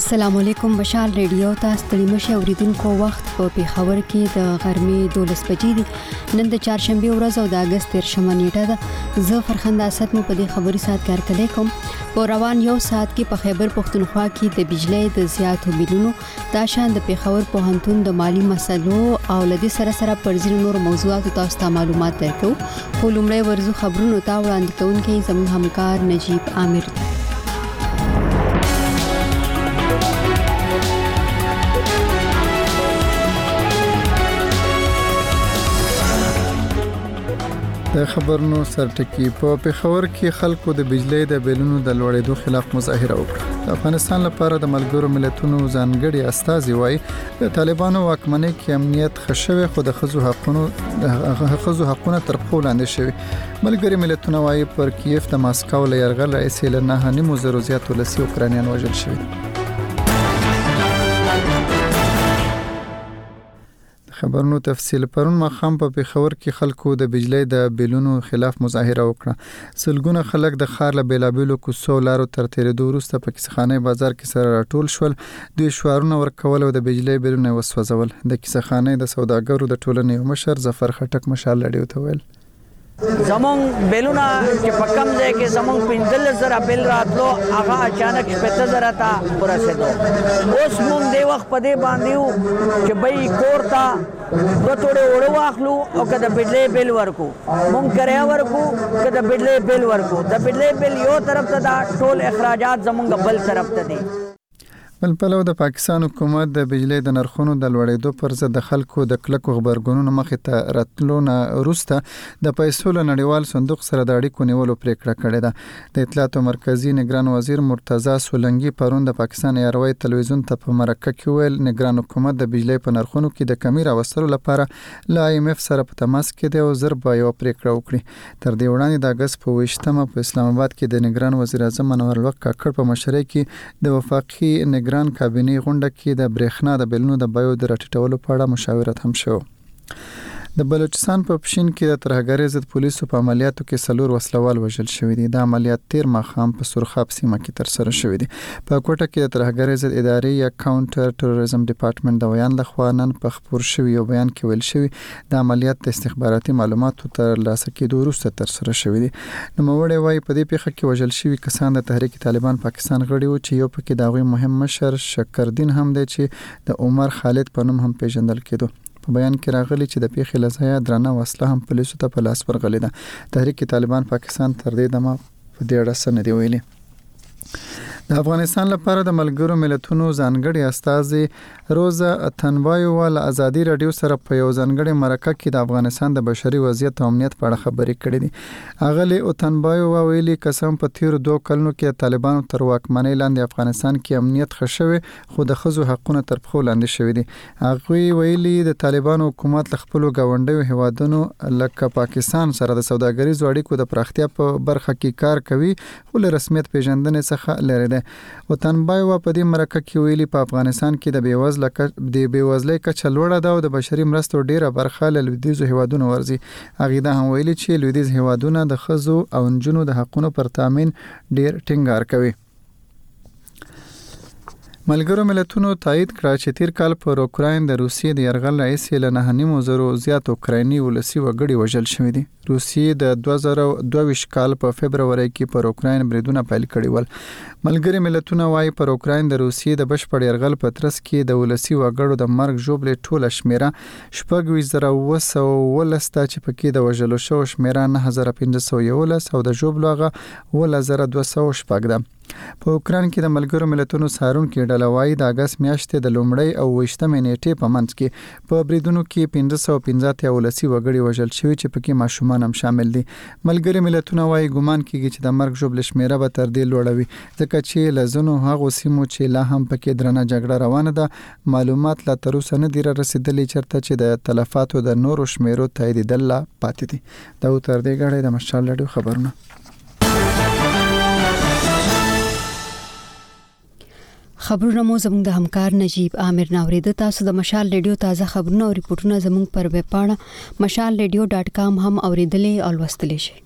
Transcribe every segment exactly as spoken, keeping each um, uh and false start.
السلام علیکم. مشال ریډیو تاسو ته مشه اوریدونکو وخت په پیښور کې د غرمې دولس بجې دي. نن د چهارشنبه ورځ او د اگست تیرشمه نیټه ده. زه فرخنده اسد مو په دې خبري سات کار کوي کوم. په روان یو ساعت کې په خیبر پختونخوا کې د بجلی د زیاتو بیلونو د شان د پیښور پوهنتون د مالی مسلو او لدی سره سره پر ځینو نور موضوعاتو تاسو ته معلومات درکو. خو لومړی ورزو خبرونو ته وړاندې کوونکی زموږ همکار نجیب عامر دی. د خبرونو سرټکی په پیښور کې خلکو د بجلی د بیلونو د لوړېدو خلاف مظاهره وکړه. د افغانستان لپاره د ملګرو ملتونو ځانګړي استازي وایي د طالبانو واکمنۍ کې امنیت خښوي خو د ښځو حقونو د ښځو حقونه تر پښو لاندې شوي. ملګري ملتونه وایي پر کیف د ماسکو له یرغل راځي له نه نیمو زرو زیات ولسي اوکرانیان وژل شوي. خبرونو تفصیل پرون مخام په پیښور کې خلکو د بجلی د بیلونو خلاف مظاهره وکړه. سلګونه خلک د خار له بیلابیلو کوڅو لارو تر تیرېدو وروسته په کیسخانه بازار کې سره راټول شول. دوی شعارونه ورکول او د بجلی بیلونه وسوځول. د کیسخانه د سوداګرو د ټولنې مشر ظفر خټک مشال لړیو ته ویل زمون بیلونه چې په کم ځای کې زمون پنځلس زره بیل راتلو هغه اچانک شپږ زره ته ورسېدو. اوس مونږ دی وخت په دې باندې یو چې بې کور ته دوه توړې وړو واخلو او که د بجلی بیل ورکو مونږ کرایه ورکو که د بجلی بیل ورکو. د بجلی بیل یو طرف ته دا ټول اخراجات زمونږ بل طرف ته دي. بل پلو د پاکستان حکومت د بجلی د نرخونو د لوړېدو پر ضد د خلکو د کلکو خبرګونونو مخې ته راتلو نه وروسته د پیسو له نړیوال صندوق سره د اړیکو نیولو پریکړه کړې ده. د اطلاعاتو مرکزی نگران وزیر مرتضی سولنګي پرون د پاکستان ایروي تلویزیون ته په مرکه کې ویل نگران حکومت د بجلی په نرخونو کې د کمی راوستلو لپاره له آی ایم اف سره په تماس کې دی او زر به یو پریکړه وکړي. تر دې وړاندې د اگست په ویشتمه په اسلام آباد کې د نگران وزیر اعظم انور الحق کاکړ په مشرۍ کې د وفاقي نگران کابینې غونډه کې د برېښنا د بیلونو د بیو د راټیټولو په اړه مشاورت هم شو. د بلوچستان په پښین کې د ترهګرۍ ضد پولیسو په عملیاتو کې څلور وسلوال وژل شوي دي. د عملیات تیر ماښام په سرخاب سیمه کې ترسره شوي دي. په کوټه کې د ترهګرۍ ضد ادارې یا کاونټر ټروریزم ډپارټمنټ د ویان لخوا نن په خبر شوی یو بیان کې ویل شوی د عملیات د استخباراتي معلوماتو ترلاسه کېدو وروسته ترسره شوي دي. نوموړی وایي په دې پیښه کې وژل شوي کسان د تحریک طالبان پاکستان غړي وو چې یو پکې د هغوی مهم مشر شکردین هم دی چې د عمر خالد په نوم هم پیژندل کېدو. په بیان کې راغلی چې د پیښې لځای درنه وسله هم پولیسو ته په لاس ورغلې ده. تحریک طالبان پاکستان تر دې دمه په دې اړه څه نه دی ویلي. د افغانستان لپاره د ملګرو ملتونو ځانګړي استازي روزا اتنبایو له ازادي رادیو سره په یو ځانګړي مرکه کې د افغانستان د بشري وضعیت او امنیت په اړه خبرې کړې دي. اغلی اتنبایو ویلي قسم په تیر دوه کلونو کې طالبانو تر واکمنۍ لاندې افغانستان کې امنیت خښوي خو د ښځو حقونه تر پښو لاندې شوي دي. هغه ویلي د طالبانو حکومت له خپل غونډیو هیوادونو لکه پاکستان سره د سوداګریزو اړیکو د پراختیا په برخه کې کار کوي خو له رسمیت پیژندنې څخه لري ده. وطنبای و په دې مرکه کې ویلي په افغانستان کې د بیوزله د بیوزلۍ کچه لوړه ده او د بشري مرستو ډیره برخه له لویدیځو هیوادونو ورځي. هغه دا هم ویلي چې لویدیځ هیوادونه د ښځو او نجونو د حقونو پر تامین ډیر ټینګار کوي. ملګرو ملتونو تایید کړ چې تیر کال پر اوکراین د روسیې د یرغل راځي له نه نیمو زرو زیات اوکرایني ولسي وګړي وژل شوي دي. روسیې د دوه زره دوه ویشت کال په فبرवरी کې پر اوکراین بریدونه پیل کړي ول. ملګري ملتونه وايي پر اوکراین د روسیې د بشپړ یرغل په ترڅ کې د ولسي وګړو د مرګ ژوبلې ټوله شمیره شپږ ویشت زره اوه سوه اوولس ته چې پکې د وژلو شوو شمیره نه زره پنځه سوه یولس او د ژوبلو هغه اووه زره دوه سوه شپږ ده. په اوکراین کې د ملګرو ملتونو څارونکي ډله وايي د اگست میاشتې د لومړۍ او ویشتمې نیټې په منځ کې په بریدونو کې پنځه سوه پنځه اتیا ولسي وګړي وژل شوي چې پکې ماشومان هم شامل دي. ملګري ملتونه وايي ګمان کیږي چې د مرګ ژوبلې شمیره به تر دې لوړه وي ځکه چې له ځینو هغو سیمو چې لا هم پکې درنه جګړه روانه ده معلومات لا تر اوسه نه دي رسیدلي چېرته چې د تلفاتو د نورو شمیرو تاییدېدل لا پاتې دي. دا تر دې غاړې د مشال لړیو خبرونه. خبرونه مو زموږ د همکار نجیب عامر ناوریده. تاسو د مشال ریډیو تازه خبرونه او ریپورتونه زموږ پر ویب پاڼه مشال ریډیو ډاټ کام هم اوریدلې او لوستلی شئ.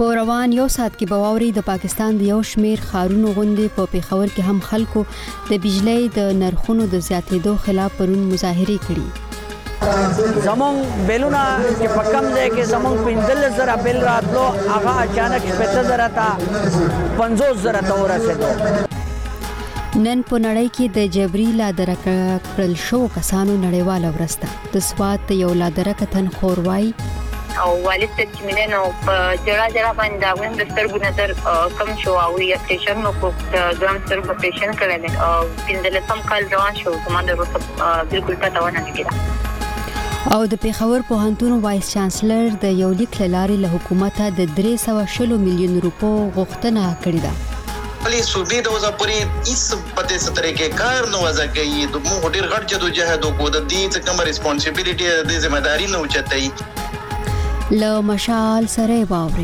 په روان یو ساعت کې به واوري د پاکستان د یو شمیر ښارونو غوندې په پیښور کې هم خلکو د بجلی د نرخونو د زیاتېدو خلاف پرون مظاهرې کړي. زمون بیلونه چې په کم ځای کې زمون پنځلس زره بیل راتلو هغه اچانک شپېته زره ته پنځوس زره ته ورسېدو. نن په نړۍ کې د جبري لادرک کړل شو کسانو نړیواله ورځ ده. د سوات یو لادرک تن خور وایي او والد صاحب چې مینه نو په جړه جړه باندې دا وین د سترګو نظر کم شو او یې اپریشن نو کو ګرام سترګو اپریشن کړل او پنځلسم کال روان شو کومه د روسه بالکل پته ونه کېده. او د پیښور پوهنتون وایس چانسلر د یو لیک لارې له حکومت د درې سوه شل میلیون روپو غوښتنه کړې ده. خپلې صوبې د وضع پورې هیڅ په دې طریقې کار نه وضع کوي. د موږ ډېر غټ جدوجهد وکړو، د دې څه کومه ریسپانسیبیلیټي د ذمہداري نه اوچتوي. له مشال سره واوري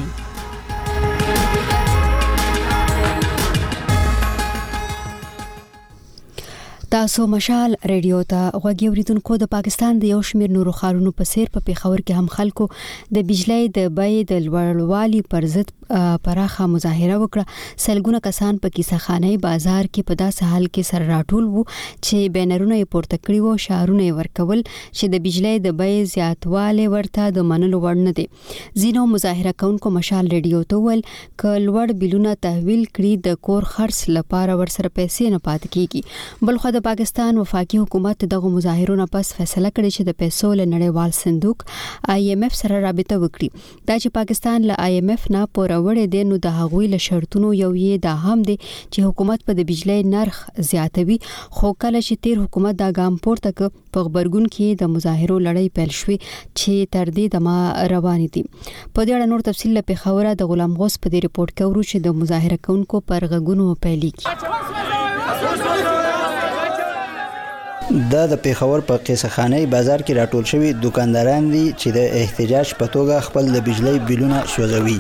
تاسو مشال ریډیو ته غوږی اوریدونکو. د پاکستان د یو شمیر نورو ښارونو په څیر په پیښور کې هم خلکو د بجلی د بیې د لوړوالي پر ضد پراخه مظاهره وکړه. سلګونه کسان په کیسهخانه بازار کې په داسې حال کې سره راټول وو چې بینرونه یې پورته کړي وو، شعارونه یې ورکول چې د بجلی د بیې زیاتوالی ورته د منلو وړ نه دی. ځینو مظاهره کوونکو مشال ریډیو ته وویل که لوړ بیلونه تحویل کړي د کور خرڅ لپاره ورسره پیسې نه پاتې کیږي. بلخو د پاکستان وفاقي حکومت دغه مظاهرو نه پس فیصله کړې چې د پیسو له نړیوال صندوق آی ایم ایف سره رابطه وکړي. دا چې پاکستان له آی ایم ایف نه پوروړې دی نو د هغوی له شرطونو یو یې دا هم دی چې حکومت په د بجلی نرخ زیاتوي. خو کله چې تیر حکومت دا ګام پورته کړ په غبرګون کې د مظاهرو لړۍ پیل شوې چې تر دې دمه روانې دي. په دې اړه نور تفصیل له پیښوره د غلام غوث په دې ریپورت کې ورو چې د مظاهره کوونکو پر غږونو پیلېږي. دا د پیښور په قیصخانه بازار کې راټول شوي دکانداران دي چې د احتجاج په توګه خپل د بجلی بیلونه سوځوي.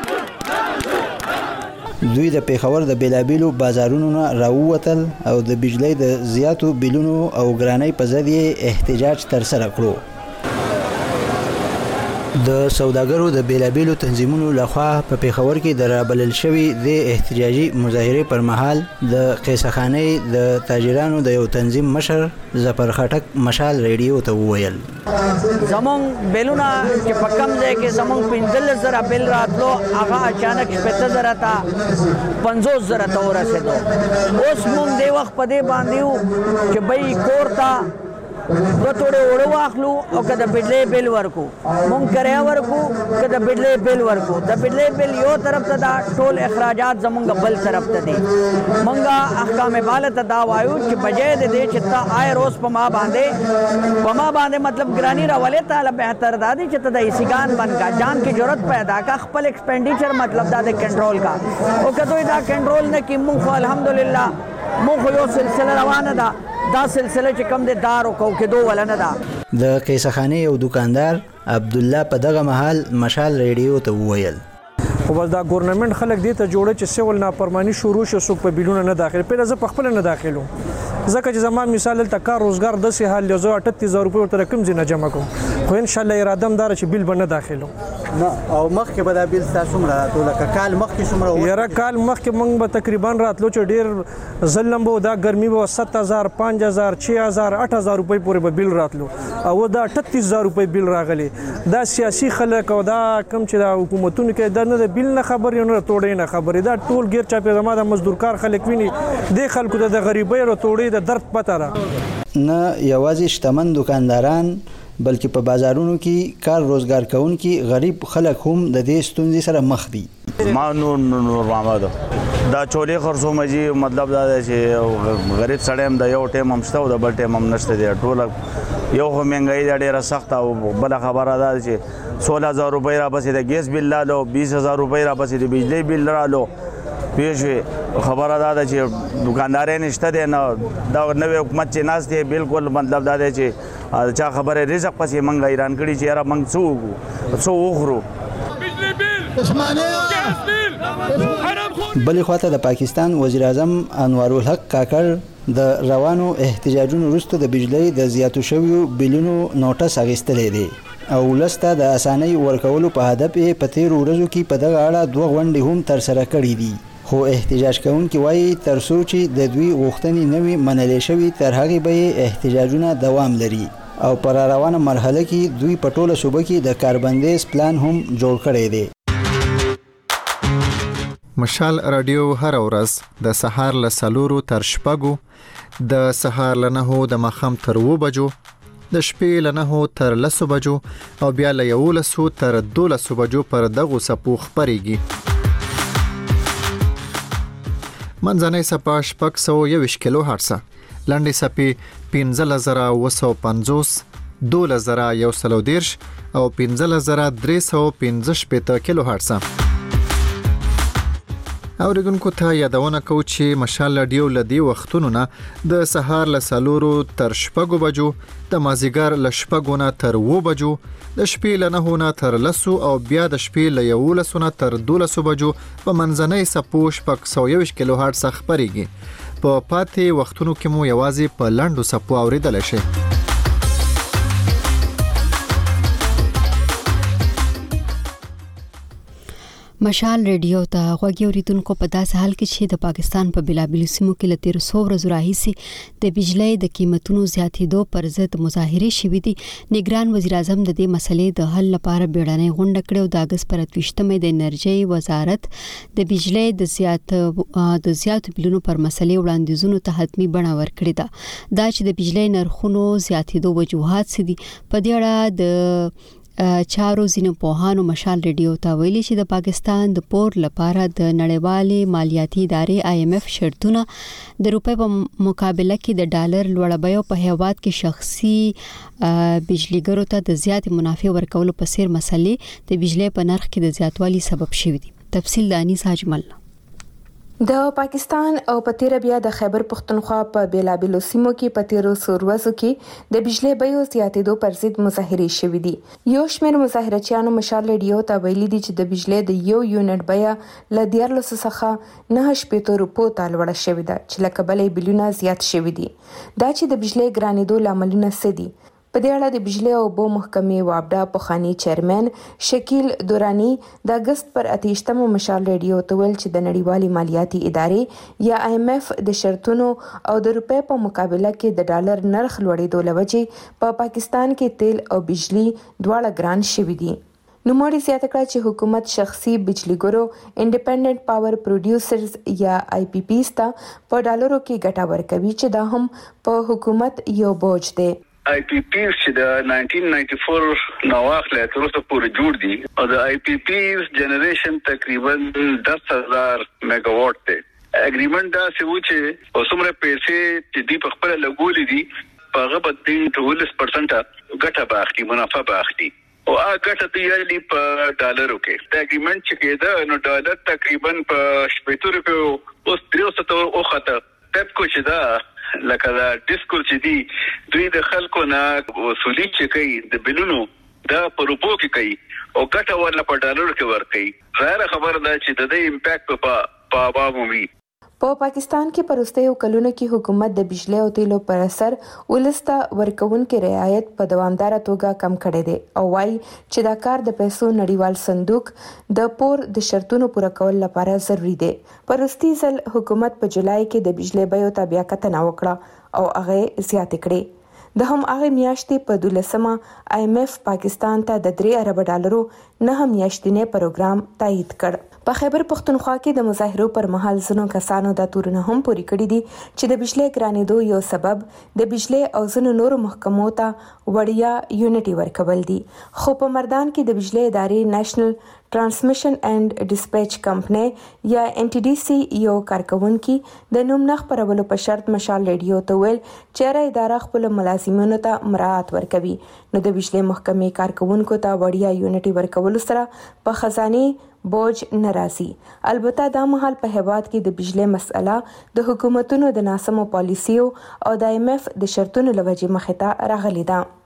دوی د پیښور د بیلابیلو بازارونو نه راووتل او د بجلی د زیاتو بیلونو او ګرانۍ په ضد یې احتجاج ترسره کړو. د سوداګرو د بیلابیلو تنظیمونو لخوا په پیښور کې د رابلل شوي د احتجاجي مظاهرې پر مهال د قیصخانې د تاجرانو د یو تنظیم مشر ظفر خټک مشال ریډیو ته وویل زمون بیلونه چې په کم ځای کې زمون پنځلس زره بیل راتلو هغه اچانک شپېته زره ته پنځوس زره ته ورسېدو. اوس مونږ دې وخت په دې باندې یو چې بی کور ته دوه توړې اوړه واخلو او که د بجلی بیل ورکو، مونږ کرایه ورکو که د بجلی بیل ورکو. د بجلی بیل یو طرف ته دا ټول اخراجات زمونږ بل طرف ته دي. مونږ احکام بالا ته دا وایو چې بجای د دې چې ته آی روز په ما باندې په ما باندې مطلب ګرانی راولې تعالی بهتر دا دی چې ته د ایسیګان بند کا، جان کی ضرورت پیدا کا، خپل ایکسپینډیچر مطلب دا د کنټرول کا. او که دوی دا کنټرول نه کړي مونږ خو الحمدلله مونږ یو سلسله روانه ده. دا سلسله چې کم د دارو کو کې دوه ولنه ده. د قیصخانه یو دکاندار عبد الله په دغه محل مشال ریډیو ته وویل خو بس دا ګورنمنت خلک دې ته جوړه چې سیول نافرمانی شروع شي، څوک په بیلونه نه داخل. پیله زه په خپل نه داخلو ځکه چې زما مثال ته کار روزګار د سه حال زه اٹھتیس هزار روپۍ ورته رقم زینه جمع کوم، خو ان شاء الله اراده م دار چې بیل به نه داخلو. نه او مخکې به دا بیل تاسو مړه راتلو لکه کال مخکې څومره یاره کال مخکې موږ به تقریبا راتلو چې ډیر ظلم به دا ګرمي به سات هزار پنځ هزار چھ هزار اټ هزار روپۍ پورې به بیل راتلو او دا اٹھتیس هزار روپۍ بیل راغلی. دا سیاسي خلک او دا کم چې دا حکومتونو کې دا نه د بیل نه خبر نه توړې نه خبرې، دا ټول غیر چاپې زما د مزدورکار خلک ویني د خلکو د غریبۍ او توړې د درد پته را. نه یوازې شتمن دکانداران بلکې په بازارونو کې کار روزګار کوونکي غریب خلک هم د دې ستونزې سره مخ دي. ما نور نور محمد دا چولې خرڅوم چې مطلب دا دی چې غریب سړی هم د یو ټیم هم شته او د بل ټیم هم نشته دی. ټوله یو خو مهنګایي دا ډېره سخته او بله خبره دا چې سوله هزار روپۍ راپسې د ګیس بل رالو، بیس هزار روپۍ راپسې د بجلی بل رالو. پوه شوې خبره دا ده چې دکاندارۍ نشته دی نه، دا نوی حکومت چې ناست دی بالکل مطلب دا دی چې چا خبره رزق پسې موږ حیران کړي چې یاره موږ څه وکړو څه وخورو. بجلی بل ګیس بل حرام خور بلې خواته د پاکستان وزیر اعظم انوار الحق کاکړ د روانو احتجاجونو وروسته د بجلی د زیاتو شویو بلونو نوټس اخیستلی دی او ولسته د اسانۍ ورکولو په هدف یې په تیرو ورځو کې په دغه اړه دوه غونډې هم ترسره کړي دي. خو احتجاج کوونکي وایي تر څو چې د دوی غوښتنې نه وي منلې شوي تر هغې به یې احتجاجونه دوام لري او په راروانه مرحله کې دوی په ټوله صوبه کې د کاربندیز پلان هم جوړ کړی دی. مشال رادیو هر ورځ د سهار له څلورو تر شپږو، د سهار له نهو د ماښام تر اووه بجو، د شپې له نهو تر لسو بجو او بیا له یولسو تر دولسو بجو پر دغو څپو خپرېږي. منځنۍ څپه شپږ سوه یوویشت کیلو هرټزه، لنډې څپې پنځلس زره اووه سوه پنځوس، دولس زره یو سل او دېرش او پنځلس زره درې سوه پنځه شپېته کیلو هرټزه. اوریدونکو ته یادونه کوو چې مشال رادیو له دې وختونو نه د سهار له څلورو تر شپږو بجو، د مازدیګر له شپږو نه تر اووه بجو، د شپې له نهو نه تر لسو او بیا د شپې له یولسو نه تر دولسو بجو په منځنۍ څپو شپږ سوه یوویشت کیلو هرټزه خپرېږي. په پاتې وختونو کې مو یوازې په لنډو څپو اوریدلی شئ. مشال ریډیو ته غوږ اوریدونکو په داسې حال کې چې د پاکستان په بلابلو سیمو کې له تیر څو ورځو راهیسې د بجلی د قیمتونو زیاتېدو پر ضد مظاهرې شوې دي، نگران وزیر اعظم د دې مسلې د حل لپاره بیړنۍ غونډه کړې او د اګست پر اتویشتمې د انرژۍ وزارت د بجلی د زیات د زیاتو بلونو پر مسلې وړاندیزونو ته حتمی بڼه ورکړې ده. دا چې د بجلی نرخونو زیاتېدو وجوهات څه دي، په دې اړه د چارو ځینو پوهانو مشال ریډیو ته ویلي چې د پاکستان د پور لپاره د نړیوالې مالیاتي ادارې آی ایم ایف شرطونه د روپۍ په مقابله کې د ډالر لوړ بیو په هیواد کې شخصي بجلیګرو ته د زیات منافع ورکولو په څیر مسلې د بجلی په نرخ کې د زیاتوالي سبب شوي دي. تفصیل د انیس اجمل. د پاکستان او په تیر بیا د خیبر پختونخوا په بیلابلو سیمو کې په تیرو څو کې د بجلی بیو زیاتېدو پر ضد مظاهرې شوې دي. یو شمېر مظاهرچیانو مشال ریډیو ته ویلي دي چې د بجلی د یو یونټ بیه له دیارلسو څخه نهه شپېتو روپو ته لوړه شوې ده چې له کبله بلونه زیات شوي دي. دا چې د بجلی ګرانېدو لاملونه څه دي؟ په دې اړه د بجلی او اوبو محکمې وابډا پخوانی چیرمن شکیل دورانی د اګست پر اتهشتمو مشال ریډیو ته ویل چې د نړیوالې مالیاتي ادارې یا آی ایم ایف د شرطونو او د روپۍ په مقابله کې د ډالر نرخ لوړېدو له وجې په پاکستان کې تیل او بجلی دواړه ګران شوي دي. نوموړي زیاته کړه چې حکومت شخصي بجلیګرو انډیپندنت پاور پروډیوسرز یا آی پی پیز ته په ډالرو کې ګټه ورکوي چې دا هم په حکومت یو بوج دی. آی پی پیز چې د نایزدین نایټي فور نواخله تر اوسه پورې جوړ دي او د آی پی پیز جنریشن تقریبا دس هزار میگا واټ دی. اګریمنت دا څه و چې اوسمره پیسې چې دی په خپل لګولې دي په هغه باندې ټولس پرسنټ ګټه باخلي، منافع باخلي او هغه ګټه دی یې په ډالرو کې. د اګریمنت چې کېده نو ډالر تقریبا په شپږ روپیو اوس درې سوه او خاطر پپکو چې دا لکه دا ډیسکور چې دی دوی د خلکو نه وصولي چې کوي د بلونو دا په روپو کې کوي او ګټه ورله په ډالرو کې ورکوي. ظاهره خبره ده چې د دې امپیکټ په په عوامو وي. په پاکستان کې پرستیو کلونو کې حکومت د بجلی او تیلو پر اثر ولسته ورکوونکو رعایت په دوامدار توګه کم کړی دی او وايي چې دا کار د پیسو نړیوال صندوق د پور د شرطونو پوره کول لپاره ضروری دی. پرستی ځل حکومت په جولای کې د بجلی بیو ته بیا کتنه وکړه او هغه زیاتې کړې. د هم هغه میاشتې په دولسمه آی ایم ایف پاکستان ته د درې ارب ډالرو نه میاشتنی پروګرام تایید کړ. په خیبر پختونخوا کې د مظاهرو پر مهال ځینو کسانو دا تورونه هم پوری کړی دي چې د بجلی ګرانېدو یو سبب د بجلی او ځینو نورو محکمو ته وړیا یونټي ورکول دي. خو په مردان کې د بجلی ادارې نېشنل ټرانسمیشن اینډ ډیسپیچ کمپنۍ یا ان ټي ډي سي یو کارکونکي د نوم نه خپرولو په شرط مشال ریډیو ته ویل چې را اداره خپل ملازمینو ته مراعات ورکوي. نو د بجلی محکمې کارکونکو ته وړیا یونټي ورکولو سره په خزانه بوج ناراضي. البته دا مهال په هیواد کې د بجلی مسله د حکومتونو د ناسمو پالیسیو او د آی ایم ایف د شرطونو لوجې مخې ته راغلې ده.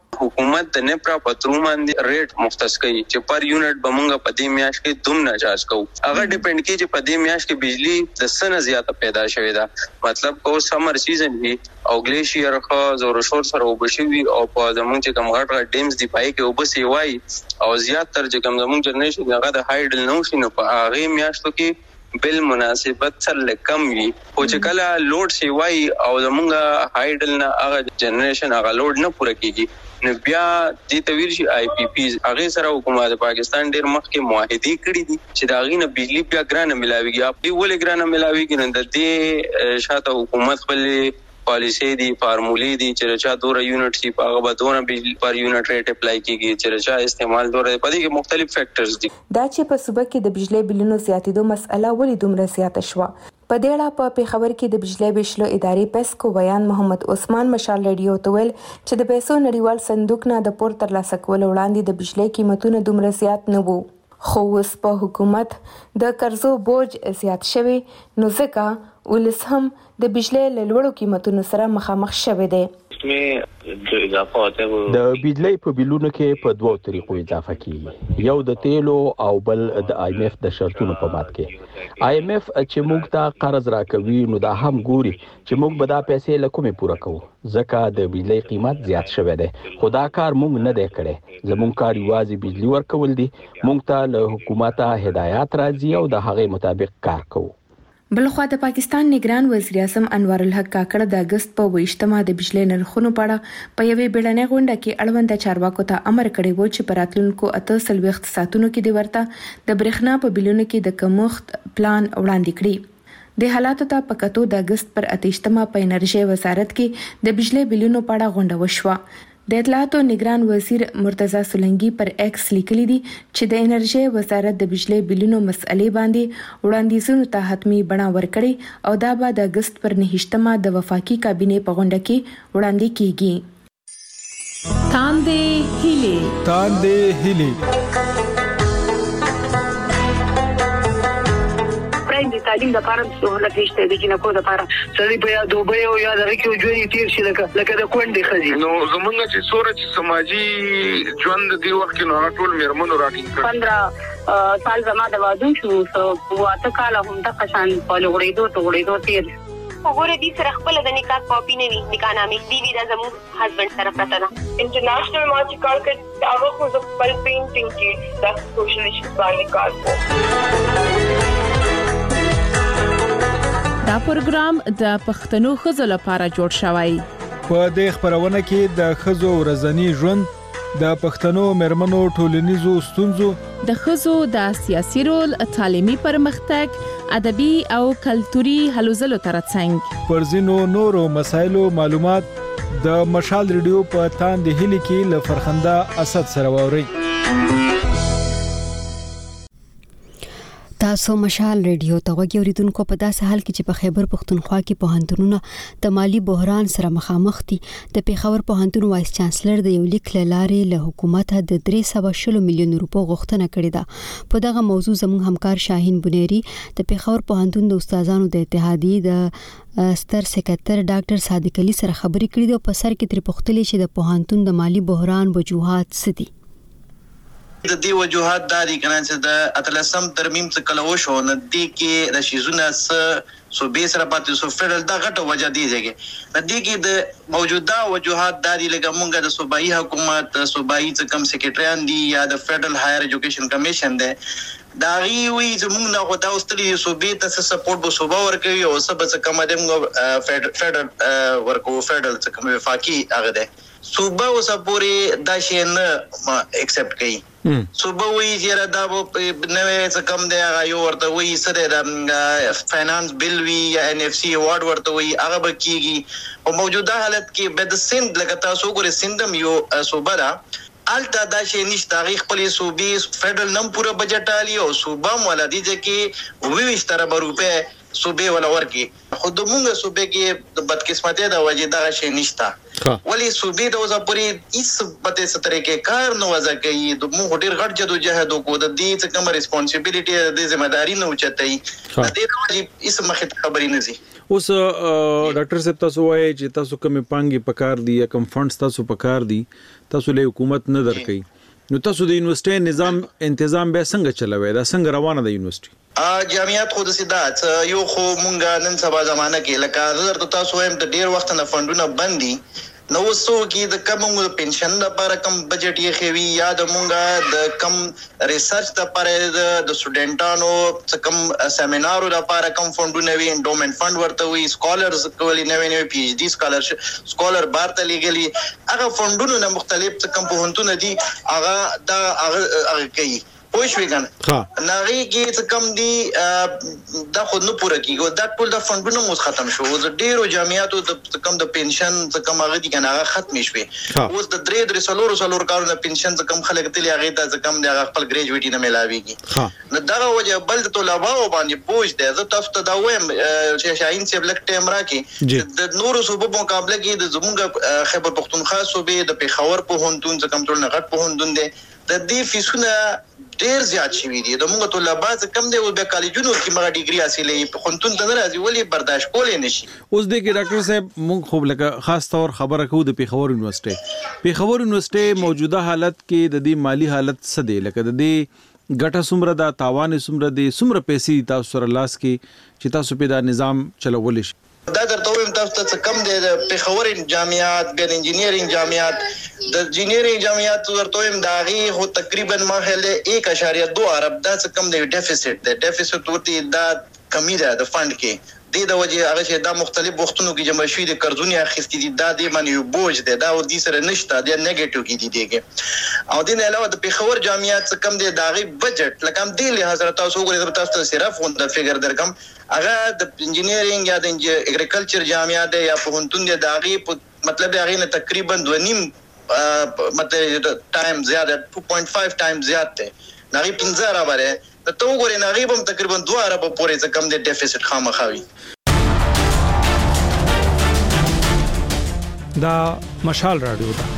حکومت د نپرا پترو باندې ریټ مختص کوي چې پر یونټ به مونږ په دې میاشت کې دومره چارج کوو. هغه ډیپند کوي چې په دې میاشت کې بجلی د سنه زیاته پیدا شوې ده. مطلب کو سمر سیزن وي او ګلیشیر خو زور شور سره وبشي او په زمونږ چې کوم غټ غټ ډیمز دی پای کې وبسي وای او زیات تر چې کوم زمونږ جنریشن هغه د هایډل نو شي نو په هغه میاشتو کې بل مناسبت سره کم وي او چې کله لوډ سی وای او زمونږ هایډل نه هغه جنریشن هغه لوډ نه پوره کیږي نو بیا د تویر شي آی پی پی هغه سره حکومت پاکستان ډیر مخکې معاهدي کړې دي چې دا غینه بجلی بیا ګرانه ملاويږي. اپ دی ولې ګرانه ملاويږي نن د دې شاته حکومت خپل پالیسی دی فارمولې دي چې چا دوره یونټ سی هغه به دوره بجلی پر یونټ ریټ اپلای کیږي چې چا استعمال دوره په دې کې مختلف فیکٹرز دي. دا چې په صوبه کې د بجلی بلونو زیاتېدو مسأله ولې دومره زیاته شوه په دې اړه په پیښور کې د بجلی بشلو ادارې پسکو بیان محمد عثمان مشال رادیو ته ویل چې د پیسو نړیوال صندوق نه د پور ترلاسه کولو وړاندې د بجلی قیمتونه دومره زیات نه وو خو اوس په حکومت د قرضو بوج زیات شوی نو ځکه ولس هم د بجلی له لوړو قیمتونو سره مخامخ شوی دی. د بجلی په بیلونو کې په دوو طریقو اضافه کیږي یو د تیلو او بل د آی ایم ایف د شرطونو په مات کې. آی ایم ایف چې موږ ته قرض راکوي نو دا هم ګوري چې موږ به دا پیسې له کومې پوره کوو ځکه د بجلی قیمت زیات شوی دی خو دا کار موږ نه دی کړی. زموږ کار یوازې بجلی ورکول دي. موږ ته له حکومته هدایات راځي او د هغې مطابق کار کوو. بلخوا د پاکستان نگران وزیر اعظم انوار الحق کاکړ د اگست په ویشتمه د بجلی نرخونو په اړه په یوې بیړنۍ غونډه کې اړوند چارواکو ته امر کړی و چې په راتلونکو اته څلوېښت ساعتونو کې د ورته د برېښنا په بیلونو کې د کمښت پلان وړاندې کړي. د حالاتو ته په کتو د اگست پر اتهشتمه په انرژي وزارت کې د بجلی بیلونو په اړه غونډه وشوه. د اطلاعاتو نگران وزیر مرتضی سولنګي پر ایکس لیکلي دي چې د انرژي وزارت د بجلی بیلونو مسئلې باندې وړاندیزونو ته حتمی بڼه ورکړي او دا به د اگست پر نهشتمه د وفاقي کابینې په غونډه کې وړاندې کیږي. تاندې هیلې تاندې هیلې د تعلیم لپاره سهولت نشته د جنکو لپاره سړي په یا دوبه او یا د رکیو ژوند تیر شي لکه لکه د کونډې خزي نو زمونږ چې سورج سماجی ژوند دی وخت کې نو ټول میرمنو راټینګ کړ پندرہ سال زما د واده شو سو واته کال هم د قشان په لغړېدو ته غړېدو تیر وګوره دې سره خپل د نکاح کاپی نه وي نکاح نامې دی وی د زموږ هسبند سره پته ده. انټرنیشنل ما چې کار کړ هغه خو د خپل پینټینګ کې د سوشل ایشوز باندې کار کوي. دا پروګرام د پښتنو ښځو لپاره جوړ شوی. په دې خبرونه کې د ښځو ورځنی ژوند د پښتنو مېرمنو ټولنیزو ستونزو د ښځو د سیاسي رول تعلیمي پرمختګ ادبي او کلتوري هلو ځلو ترڅنګ پر ځینو نورو مسایلو معلومات د مشال ریډیو په تاندې هیلې کې له فرخنده اسد سره ووري. تاسو مشال ریډیو ته غوږی اوریدونکو په داسې حال کې چې په خیبر پښتونخوا کې پوهنتونونه د مالی بحران سره مخامخ دي. د پیښور پوهنتون وایس چانسلر د یو لیک له لارې له حکومت د درې سوه شل میلیون روپو غوښتنه کړې ده. په دغه موضوع زموږ همکار شاهین بنيري د پیښور پوهنتون د استادانو د اتحادیې د ستر سکرټر ډاکټر صادق علي سره خبرې کړې دي او په سر کې تر پوښتلې چې د پوهنتون د مالی بحران وجوهات څه دي. د دې وجوهات د دې کنه چې د اتلسم ترمیم څخه کلو شو نه دي کې د شیزونه س سو به سره پاتې سو فدرال دا غټه وجه دی چې د دې کې د موجوده وجوهات د دې لګه مونږ د صوبایي حکومت صوبایي څخه کم سکرټریان دي یا د فدرال هایر ایجوکیشن کمیشن دی دا غي وی زمونږ نه غوډا واستلې صوبې ته سپورټ به صوبا ورکوي او سبا څخه کم د فدرال ورکو فدرال څخه کم وفاقي هغه دی صوبه او سپوري دا شي نه ایکسپټ کوي. صوبه وی چې دا نوې څه کم دی هغه یو ورته وی سره د فینانس بل وی یا ان اف سی ایوارډ ورته وی هغه به کیږي او موجوده حالت کې به د سند لکه تاسو ګورئ سندم یو صوبه ده الته دا شي نشته غي خپل صوبې فدرال نم پورا بجټ علي او صوبه مولدي چې وی وشتره روپے صوبې ولا ورکی خود موږ صوبې کې د بدقسمتۍ د وجې دا شي نشته ولی صوبې د وځه پوری هیڅ پته سترې کې کار نه وځه کوي د موږ ډیر غټ جدو جهاد کو د دې څخه کوم ریسپانسیبিলিټي د ذمہ داری نه اوچتای د دې د وجې هیڅ مخه خبرې نه زی اوس ډاکټر صاحب تاسو وایي چې تاسو کوم پانګي پکار دي یا کوم فندز تاسو پکار دي تاسو له حکومت نه درکې نو تاسو د یونیورسيټي نظام تنظیم به څنګه چلوي دا څنګه روانه ده یونیورسيټي ا جامعات خود سیدات یو خو مونږه نن سبا زمانہ کې لکه زر تاسو هم د ډیر وخت نه فندونه بندي نو وسو کې د کم پنشن لپاره کم بجټ یې خوي یا د مونږه د کم ریسرچ لپاره د سټوډنټانو کم سیمینارو لپاره کم فندونه وي انډومنت فند ورته وي سکالرز کولی نوې نوې پی ایچ ډی سکالرشپ سکالر بارته لګلی هغه فندونه نه مختلف کم پوهنتون دي هغه دا هغه کوي پوه شوې کنه ناغي کې څه کم دي دا خود نه پوره کیږي دا ټول د فندونو مو ختم شو د ډیرو جامعاتو د کم د پنشن څه کم هغه دي کنه هغه ختم شوي اوس د درې درې سلور سلور کارونه پنشن څه کم خلک تلي هغه ته څه کم د خپل ګریجویټي نه ملاويږي نو دا وجه بل د طلباو باندې بوج دی زه تاسو ته دا وایم چې شاهین صاحب لک ټیم راکې د نورو صوبو په مقابله کې د زمونږ خیبر پختونخوا صوبې د پیښور په هونتون څه کم ټول نه غټ په هونتون دی د دې فیسونه ډیر زیات شوي دي د موږ طلبات کم دی او د کالجونو کې مغه ډیګري حاصلې په خونتون ته راځي ولی برداشت کولای نشي اوس د ډاکټر صاحب موږ خوب لکه خاص طور خبره کوو د پیښور یونیورسيټي پیښور یونیورسيټي موجوده حالت کې د دې مالی حالت څه دی لکه د دې ګټه سمره دا تاوان سمره دی سمره پیسې تاسو سره لاس کې چې تاسو په دا نظام چلول شي دا درته وایم تاسو ته کم دی د پیښور جامعات ګر انجینیرینګ جامعات د انجینیرینګ جامعات ورته وایم دا غي هو تقریبا ما خله ایک اشاریه دو ارب دا څه کم دی ډیفیسټ دی ډیفیسټ ورته دا کمی ده د فند کې د د وجه هغه چې دا مختلف وختونو کې جمع شوي د قرضونی اخیستي دي دا د باندې یو بوج دی دا او د سره نشته د نیگیټیو کې دي دیږي او د نه علاوه د پیښور جامعات څه کم دی دا غي بجټ لکه هم دی له حضرت تاسو وګورئ تاسو ته صرف اون د فګر درکم هغه د انجینیرینګ یا د اګریکلچر جامعات یا په هونتون دی دا غي مطلب هغه نه تقریبا دوه نیم مطلب ټایم زیاده two point five ټایم زیات دی نغی پنځه رابره ته وګورئ نغی هم تقریبا دوه ارب پورې څه کم دی ډیفیسټ خامخاوي دا مشال رادیو ده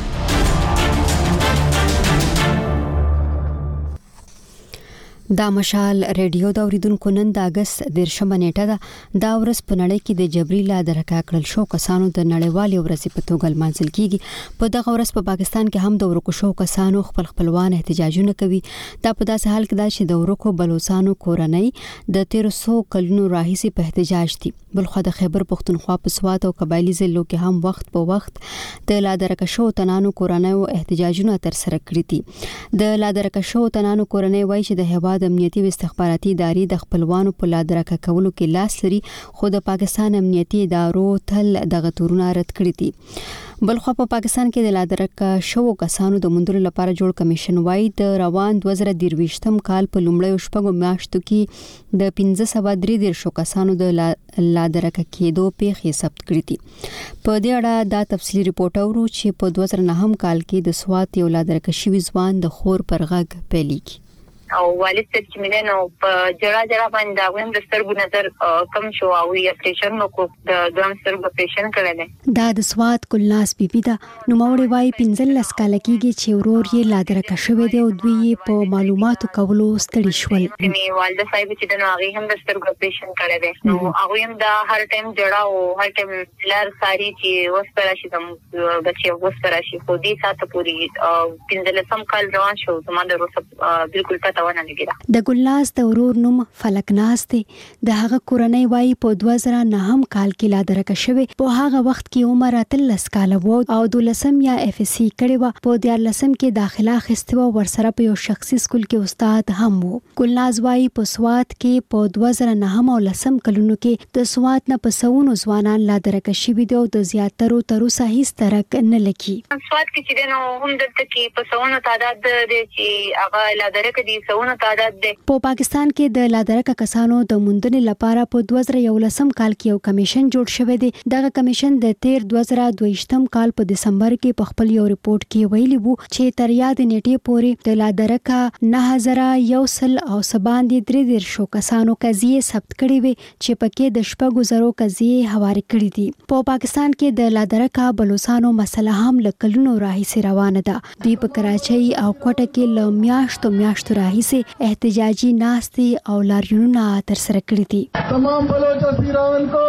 دا مشال ریډیو دا اوریدونکو نن د اگست دیرشمه نیټه ده دا ورځ په نړۍ کې د جبري لا درکا کړل شو کسانو د نړیوال ورځ په توګه لمانځل کیږي په دغه ورځ په پاکستان کې هم د ورکو شو کسانو خپل خپلوان احتجاجونه کوي دا په داسې حال کې دا چې د ورکو بلوچستانو کورنۍ د تیرو سو کلونو راهیسې په احتجاج دي بلخو د خیبر پختونخوا په سوات او قبایلی ضلعو کې هم وخت په وخت د لا درکا شو تنانو کورنۍ احتجاجونه تر سره کړی دي د لا درکا شو تنانو کورنۍ وایي چې د هوا د امنیتي او استخباراتي ادارې د خپلوانو په لادرکه کولو کې لاس لري خو د پاکستان امنیتي ادارو تل دغه تورونه رد کړی دي بلخو په پاکستان کې د لادرکه شو کسانو د مندلو لپاره جوړ کمیشن وای د روان دوه زره درويشتم کال په لومړی شپږو میاشتو کې د پنځه سوه درې دیرشو کسانو د لادرکه کېدو پیښې ثبت کړې دي په دې اړه دا تفصیلی ریپورت اورو چې په دوه زره نهم کال کې د سوات یو لادرکه شوی ځوان د خور پر غږ پیلیږي او والد صاحب چې مینه نو په جړه جړه باندې دا ویم د سترګو نظر کم شو او یې اپریشن نو کو د دوم سترګو اپریشن کړل دا د سواد ګلناس بیبي دا نو موري وای پنځلس کال کېږي چې ورور یې لادرکه شوی دی او دوی په معلوماتو کولو ستړي شول می والد صاحب چې د هغه هم د سترګو اپریشن کړل دی نو هغه هم دا هر ټایم جړه او هر ټایم لار ساري چې وسپره شي کوم بچي وسپره شي خو دې ساته پوری پنځلسم کال روان شو زموږ د روسه بالکل پته د ګلناس د ورور نوم فلکناس دی د هغه کورنۍ وای په دوه زره نهم کال کې لادرکه شوی په هغه وخت کې عمر اتلس کال وو او دولسم یا اف اس سی کړي و په دیارلسم کې داخله اخیستو ورسره په یو شخصي سکول کې استاد هم وو ګلناس وای په سوات کې په دوه زره نهم او لسم کلونو کې د سوات نه په سونو ځوانان لادرکه شوی دی او د زیاترو تر اوسه هیڅ ترک نه لکی سوات کې چې نو هم دلته کې په سونو تعداد د چې هغه لادرکه دي په پاکستان کې د لادرکه کسانو د موندنې لپاره په دوه زره یولسم کال کې یو کمیشن جوړ شوی دی دغه کمیشن د تیر دوه زره دویشتم کال په دسمبر کې په خپل یو ریپورت کې ویلي وو چې تر یاد نیټې پورې د لادرکه نه هزار یو سل او سباندې درې دیرشو کسانو قضیې ثبت کړي وي چې پکې د شپږو زرو قضیې حواله کړي دي په پاکستان کې د لادرکه بلوچستانو مسله هم لکلونو راهیسې روانه ده دوی په کراچۍ او کوټه کې ل میاشتو میاشتو راهیسې راهیسې احتجاجي ناستې او لاریونونه ترسره کړي دي. تمام بلوچ اسیران کو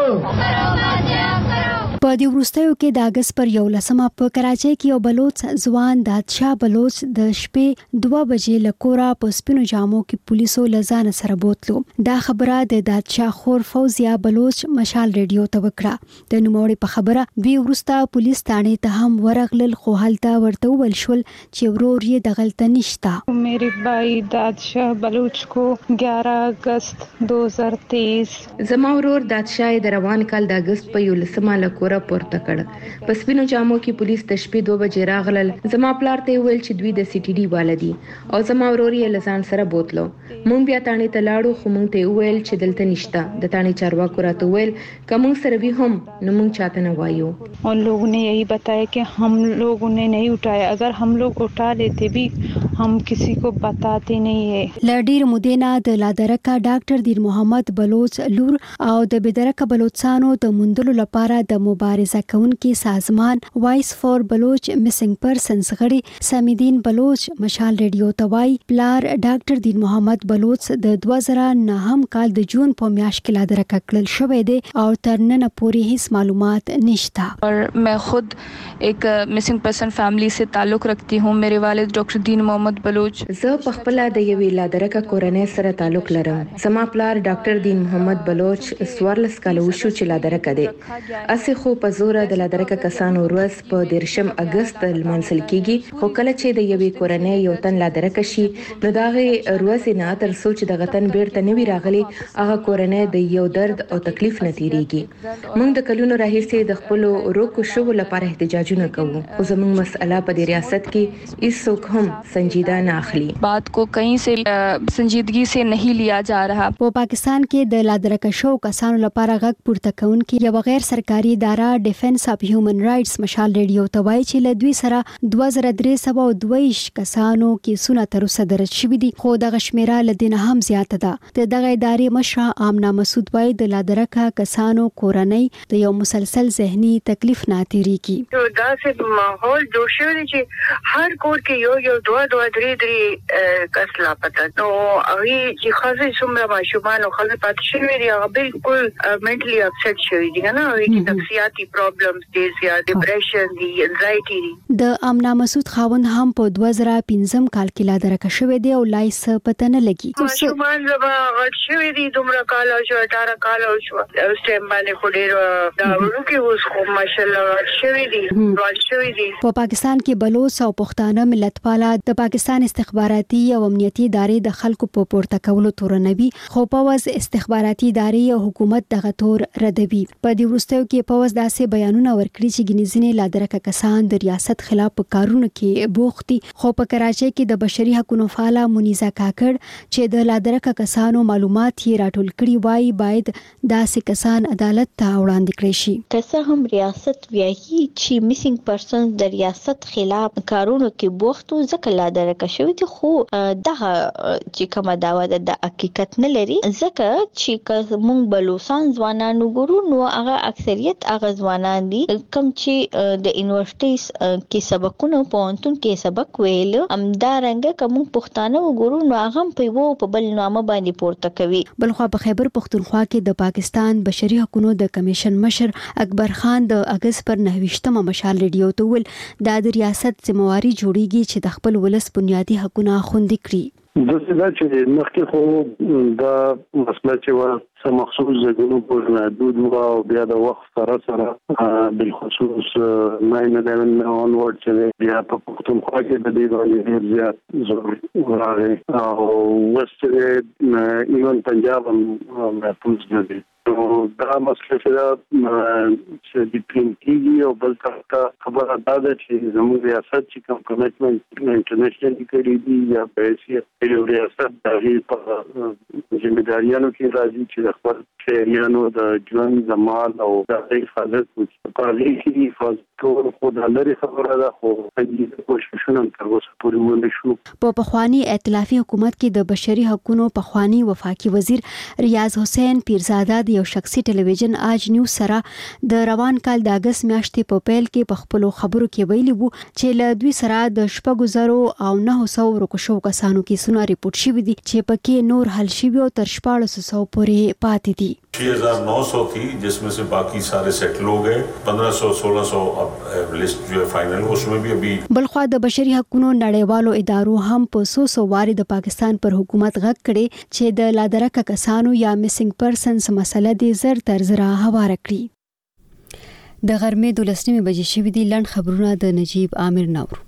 په دې وروستیو کې د اگست پر یولسمه په کراچۍ کې یو بلوچ ځوان دادشاه بلوچ د شپې دوه بجې له کوره په سپینو جامو کې پولیسو له ځانه سره بوتلو. دا خبره د دادشاه خور فوزیا بلوچ مشال ریډیو ته وکړه. د نوموړي په خبره دوی وروسته پولیس تانې ته هم ورغلل، خو هلته ورته وویل شول چې ورور یې دغلته نشته. मेरे भाई دادشاه بلوچ کو ग्यारह अगस्त दो हज़ार तेईस زما ورور دادشاه د روان کال د اگست په یولسمه له کوره پورته کړ. په سپینو جامو کې پولیس د شپې دوه بجې راغلل. زما پلار ته ویل چې دوی د سی ټي ډي والدي او زما ورور یې لزان سره بوتلو. مونږ بیا تانې ته لاړو، خو مونږ ته ویل چې دلته نشته. د تانې چارواکو راته ویل که مونږ سره وي هم نو مونږ چاته نه وایو. उन लोगों ने यही बताया कि हम लोगों ने नहीं उठाया, अगर हम लोग उठा लेते भी हम किसी को बताते नहीं है. لډیر مودینا د لادرکا ډاکټر دیر محمد بلوچ لور او د بدرکا بلوچستانو د مندلو لپاره د مبارزه کوونکي سازمان وایس فور بلوچ میسنګ پرسنز غړي سمیدین بلوچ مشال ریډیو توای پلار ډاکټر دیر محمد بلوچ د دوه زره نهم کال د جون په میاشت کې لادرکا کړل شوې دي او تر نن پورې هیڅ معلومات نشته. और मैं खुद एक मिसिंग पर्सन फैमिली से ताल्लुक़ रखती हूँ. मेरे वालिद डॉक्टर दीन मोहम्मद बलूच. زه په خپل د یوې لادرکه کورنۍ سره تعلق لرم. زما پلار ډاکټر دین محمد بلوچ سوارلس کاله وشو چې لادرکه دی. اسې خو په زوره د لادرکه کسانو ورځ په دیرشم اگست لمانځل کیږي، خو کله چې د یوې کورنۍ یو تن لادرکه شي نو دغه ورځ نه تر سوچ د غتن بیرته نوي راغلي هغه کورنۍ د یو درد او تکلیف نه تیریږي. موږ د کلونو راهیسې د خپل روکو شو لپاره احتجاجونه کوو، خو زموږ مسله په دې ریاست کې هیڅوک هم سنجیده نه اخلي. बात को कहीं से संजीदगी से नहीं लिया जा रहा. په پاکستان کې د لادرکه شو کسانو لپاره غږ پورته کوونکي یو غیر سرکاري اداره ډیفنس اف هیومن رائټس مشال ریډیو ته وایي چې له دوی سره دوه زره درې سوه او دوه ویشت کسانو کیسونه تر اوسه درج شوي دي، خو دغه شمیره له دې نه هم زیاته ده. د دغه ادارې مشره آمنه مسعود وایي د لادرکه کسانو کورنۍ د یو مسلسل ذهني تکلیف نه تیریږي. دا چې ماحول جوړ شوی دی چې هر کور کې یو یو دوه دوه درې درې کس لا پته نو هغه چې خاصه څومره ماشومان او خلک پاتې شوی دي هغه بالکل منټلی اپسیټ شوی دي نه، هغه کې نفسیاتي پرابلمز دي یا ډیپریشن دي انزایټي دي. د آمنه مسعود خاوند هم په دوه زره پنځم کال کې لادرکه شوی دی او لایس پته نه لګي. ماشومان زما غټ شوی دي دومره کال او اٹھارہ کال او شو اوس ټیم باندې خو ډیر دا ورکه اوس خو ماشاءالله شوی دي ورځ شوی دي. په پاکستان کې بلوچ او پښتانه ملتپاله د پاکستان استخباراتي او امنیتي ادارې د خلکو په پورته کولو تورنوي، خو پوز استخباراتي ادارې او حکومت دغه تور ردوي. په دې وروستیو کې پوز داسې بیانونه ورکړي چې ګنیزنې لادرکه کسان د ریاست خلاف په کارونو کې بوختي، خو په کراچۍ کې د بشري حقوقو فعاله منیزه کاکړ چې د لادرکه کسانو معلومات یې راټول کړي وایي باید داسې کسان عدالت ته وړاندې کړي شي. که څه هم ریاست وایي چې میسنګ پرسن د ریاست خلاف کارونو کې بوختو ځکه لادرکه شوی دي، خو دغه چې کومه داوا ده د حقیقت نه لري، ځکه چې موږ بلوچستان ځوانان وګورو نو هغه اکثریت هغه ځوانان دي کوم چې د یونیورسيټیز کې سبقونه پوهنتون کې سبق ویل، همدارنګه کوم پښتانه وګورو نو هغه په یو په بل نامه باندې پورته کوي. بلخوا په خیبر پښتونخوا کې د پاکستان بشري حقوقو د کمیشن مشر اکبر خان د اگست پر نهویشتمه مشال ریډیو ته ول د ریاست ذمہواری جوړیږي چې د خپل ولس بنیادی حقوقونه خوندي کړي. د څه دا چې مخکې خو دا مسله چې و سم مخصوص زګونو په محدود او بیا د وخت سره سره بالخصوص ناین الیون اونورډ چې بیا په پښتونخوا کې د دې باندې ډېر زیات زور راغی او وست ایون پنجاب هم محفوظ نه دي. نو دا مسله چې دا چې د پرینټیږي او بل څه خبره دا ده چې زموږ ریاست چې کوم کمیټمنټ انټرنیشنل کړي دي یا پیسې یو ریاست د هغې په ذمہداریانو کې راځي چې د خپل شهریانو د ژوند د مال او د حفاظت وکړي. په هغې کې حفاظت کول خو د لرې خبره ده، خو هغې کوششونه تر اوسه پورې ونه شو. په پخواني ائتلافي حکومت کې د بشري حقوقو پخواني وفاقي وزیر ریاض حسین پیرزاده د یو شخصي ټلویزیون آج نیوز سره د روان کال د اگست میاشتې په پیل کې په خپل خبرو کې ویلي وو چې له دوی سره د شپږ زرو او نه سو ورکو شو کسانو کې سونه ریپورت شوی دي چې پکې نور حل شوی او تر شپږ سو پورې پاتې دي. छह हज़ार नौ सौ थी जिसमें से बाकी सारे सेटल हो गए. पंद्रह सौ सोलह सौ अब लिस्ट जो है फाइनल उसमें भी अभी. بلخوا د بشري حقوقو نړیوالو ادارو هم په سو سو واري د پاکستان پر حکومت غږ کړي چې د لادرکه کسانو یا میسنګ پرسنز مسله دې زر تر زر هواره کړي. د غرمې دولسمې بجې شوې دي. لنډ خبرونه د نجیب عامر نور.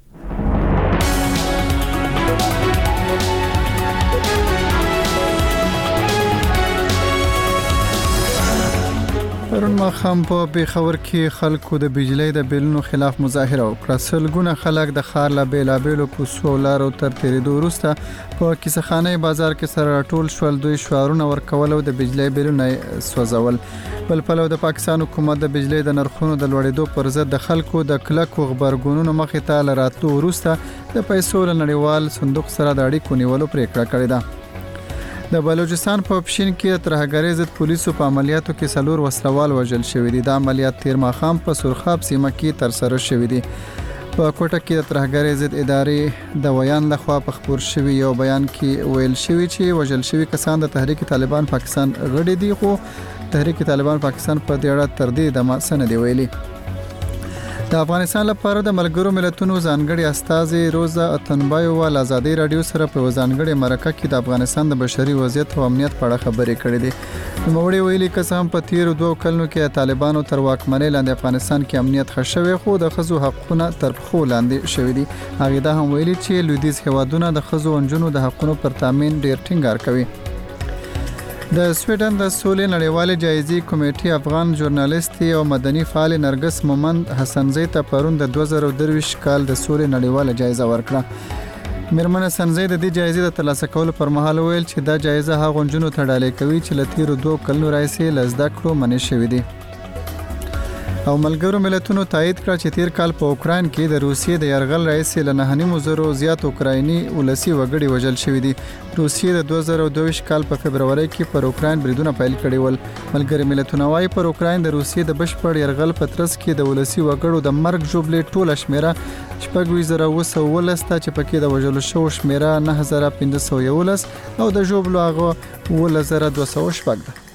پرون ماښام په پیښور کې خلکو د بجلی د بیلونو خلاف مظاهره وکړه. سلګونه خلک د ښار له بیلابیلو کوڅو او لارو تر تېرېدو وروسته په کیسهخانه بازار کې سره راټول شول. دوی شعارونه ورکول او د بجلی بیلونه سوځول. بل پلو د پاکستان حکومت د بجلی د نرخونو د لوړېدو پر ضد د خلکو د کلکو غبرګونونو مخې ته له راتلو وروسته د پیسو له نړیوال صندوق سره د اړیکو نیولو پریکړه کړې ده. د بلوچستان په پښین کې ترهګرۍ ضد پولیسو په عملیاتو کې څلور وسلوال وژل شوي دي. د عملیات تیر ماښام په سرخاب سیمه کې ترسره شوي دي. په کوټه کې د ترهګرۍ ضد ادارې د ویان لخوا په خبر شوي یو بیان کې ویل شوي چې وژل شوي کسان د تحریک طالبان پاکستان غړي دي، خو تحریک طالبان پاکستان په دې اړه تر دې دمه څه نه دی ویلي. د افغانستان لپاره د ملګرو ملتونو ځانګړي استازي روزا اتنبایوال ازادي رادیو سره په ځانګړي مرکه کې د افغانستان د بشري وضعیت او امنیت په اړه خبرې کړې دي. نوموړي ویلي کسان په تیر دوه کلونو کې طالبانو تر واکمنۍ لاندې افغانستان کې امنیت ښه شوی، خو د ښځو حقونه تر پښو لاندې شوي دي. هغه دا هم ویلي چې لویدیځ هیوادونه د ښځو او نجونو د حقونو پر تامین ډیر ټینګار کوي. د سویډن د سولې نړیوالې جایزې کمیټې افغان ژورنالیستې او مدني فعال نرګس مومند حسنزی ته پرون د دوه زره درویشت کال د سولې نړیواله جایزه ورکړه. میرمن حسنزی د دې جایزې د ترلاسه کولو پر مهال ویل چې دا جایزه هغو نجونو ته ډالۍ کوي چې له تیرو دوه کلونو راهیسې له زده کړو منع شوي دي. او ملګرو ملتونو تایید کړ چې تیر کال په اوکراین کې د روسیې د یرغل راهیسې له نهه نیم زرو زیات اوکرایني ولسی وګړي وژل شوي دي. روسیې د دوه زره دوه کال په فبرवरी کې پر اوکراین بریدونه پیل کړي ول. ملګري ملتونه وايي پر اوکراین د روسیې د بشپړ یرغل په ترڅ کې د ولسی وګړو د مرګ ژوبلې ټوله شمیره شپږ زره اوه سوه اوولس ته چې پکې د وژلو شوو شمیره نهه زره پنځه سوه یوولس او د ژوبلو هغه اوولس زره دوه سوه شپږ ده.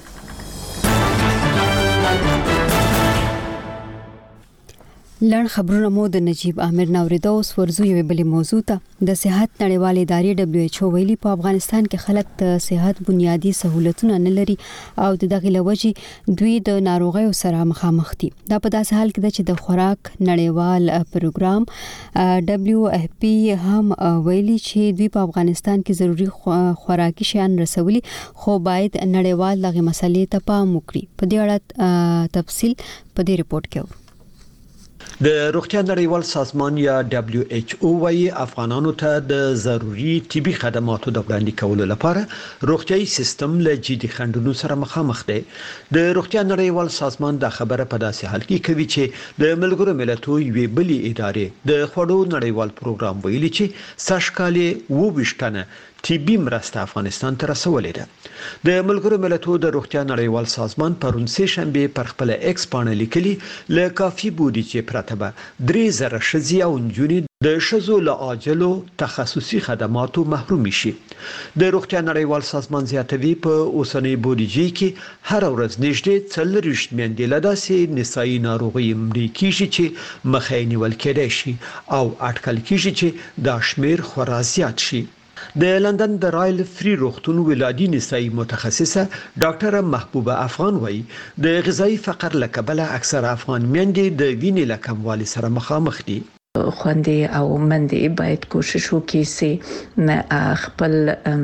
لړ خبرونه مو د نجیب عامر نوریدا اوس ورزو یو بلی موضوع ته د صحت نړیوال ادارې دبليو ایچ او ویلي په افغانستان کې خلک د صحت بنیادی سہولتونه نه لري او د دغه لوجې دوی د ناروغیو سره مخامخ دي. دا په داسې حال کې ده چې د خوراک نړیوال پروګرام دبليو ایف پی هم ویلي چې دوی په افغانستان کې ضروري خوراکي شیان رسولي، خو باید نړیوال دغه مسلې ته پام وکړي. په دې اړه تفصیل په دې ریپورت کې د روغتیا نړیوال سازمان یا دبليو ایچ او وايي افغانانو ته د ضروري طبي خدماتو د وړاندې کولو لپاره روغتيایي سیستم له جدي خنډونو سره مخامخ دی. د روغتیا نړیوال سازمان دا خبره په داسې حال کې کوي چې د ملګرو ملتونو یوې بلې ادارې د خوړو نړیوال پروګرام ویلي چې ساشکالې وویشتنه طبي مرسته افغانستان ته رسولې ده. د ملګرو ملتونو د روغتیا نړیوال سازمان پرون سه شنبه پر خپل ایکس باندې لیکلي ل کافي بودیجه پرته به درې زره شذي او نجونې د شذو له عاجلو تخصصي خدماتو محروم شي. د روغتیا نړیوال سازمان زیاتوي په اوسنۍ بودیجه کې هر ورځ نږدې څلور میندې له داسې نسایي ناروغیو مړې کیږي چې مخه نیول کېدای شي او اټکل کیږي چې دا شمیر خورا زیات شي. د لندن د رایل فری روغتون ولادي نسایي متخصصه ډاکټر محبوبه افغان وایي د غذایی فقر له کبله اکثر افغان میندې د وینې له کموالي سره مخامخ دي. خوندې او مندې باید کوشش وکړي چې خپل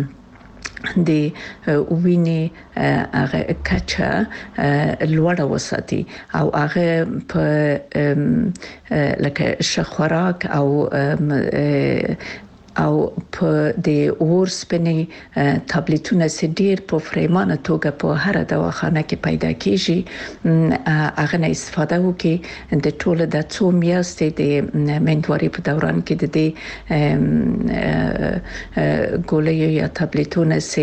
د وینې هغه کچه لوړه وساتي او هغه په لکه شخوراک او او په د اور سپنې ټابلیټونه سي ډیر په فریمانه توګه په هر دواخانه کې پیدا کیږي هغه نه استفاده وکړي د ټوله د څو میاشتې د منځوري په دوران کې د دې ګولې یا ټابلیټونه سي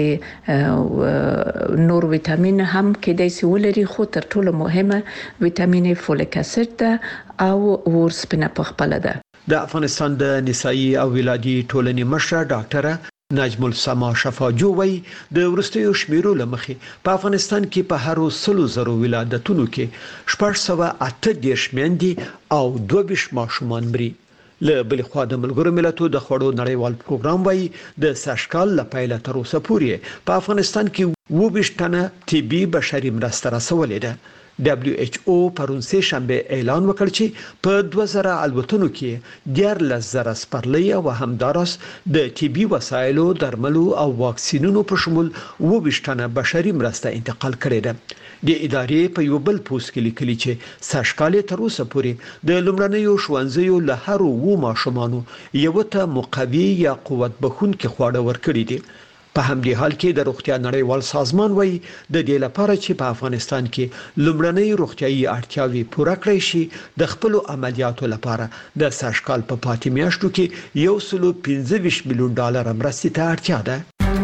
نور ویټامین هم کې د سي ولري خو تر ټولو مهمه ویټامین فولیک اسید او اور سپنه په خپل ده. د افغانستان د نسایي او ولادي ټولنې مشره ډاکټره نجم السما شفاجو وی د ورستیو شمیرو لمخې په افغانستان کې په هر سلو زرو ولادتونو کې شپږ سوه اته دېرش میندې او دوه ویشت ماشومان مري. له بل خوا د ملګرو ملتونو د خوړو نړیوال پروګرام وی د ساشکال لپاره تر اوسه پورې په افغانستان کې اووه ویشت تنه طبي بشري مرسته رسولې ده. دبليو ایچ او پرون سه شنبه اعلان وکړ چې په دوه زره الوتنو کې دیارلس زره سپرلۍ او همدارس د طبي وسایلو درملو او واکسینونو په شمول اووه ویشت تنه بشري مرسته انتقال کړې ده. د ادارې په یو بل پوسټ کې لیکلي چې ساشکالې تر اوسه پورې د لومړنیو ښوونځیو له هر وو ماشومانو یو ته مقوي یا قوت بخښونکي خواړه ورکړي دي. په همدې حال کې د روغتیا نړیوال سازمان وایي د دې لپاره چې په افغانستان کې لومړنۍ روغتيایي اړتیاوې پوره کړې شي د خپل عملیاتو لپاره د ساشکال په پاتې میاشتو کې یو سل پنځه ویشت میلیون ډالر مرستې ته اړتیا ده.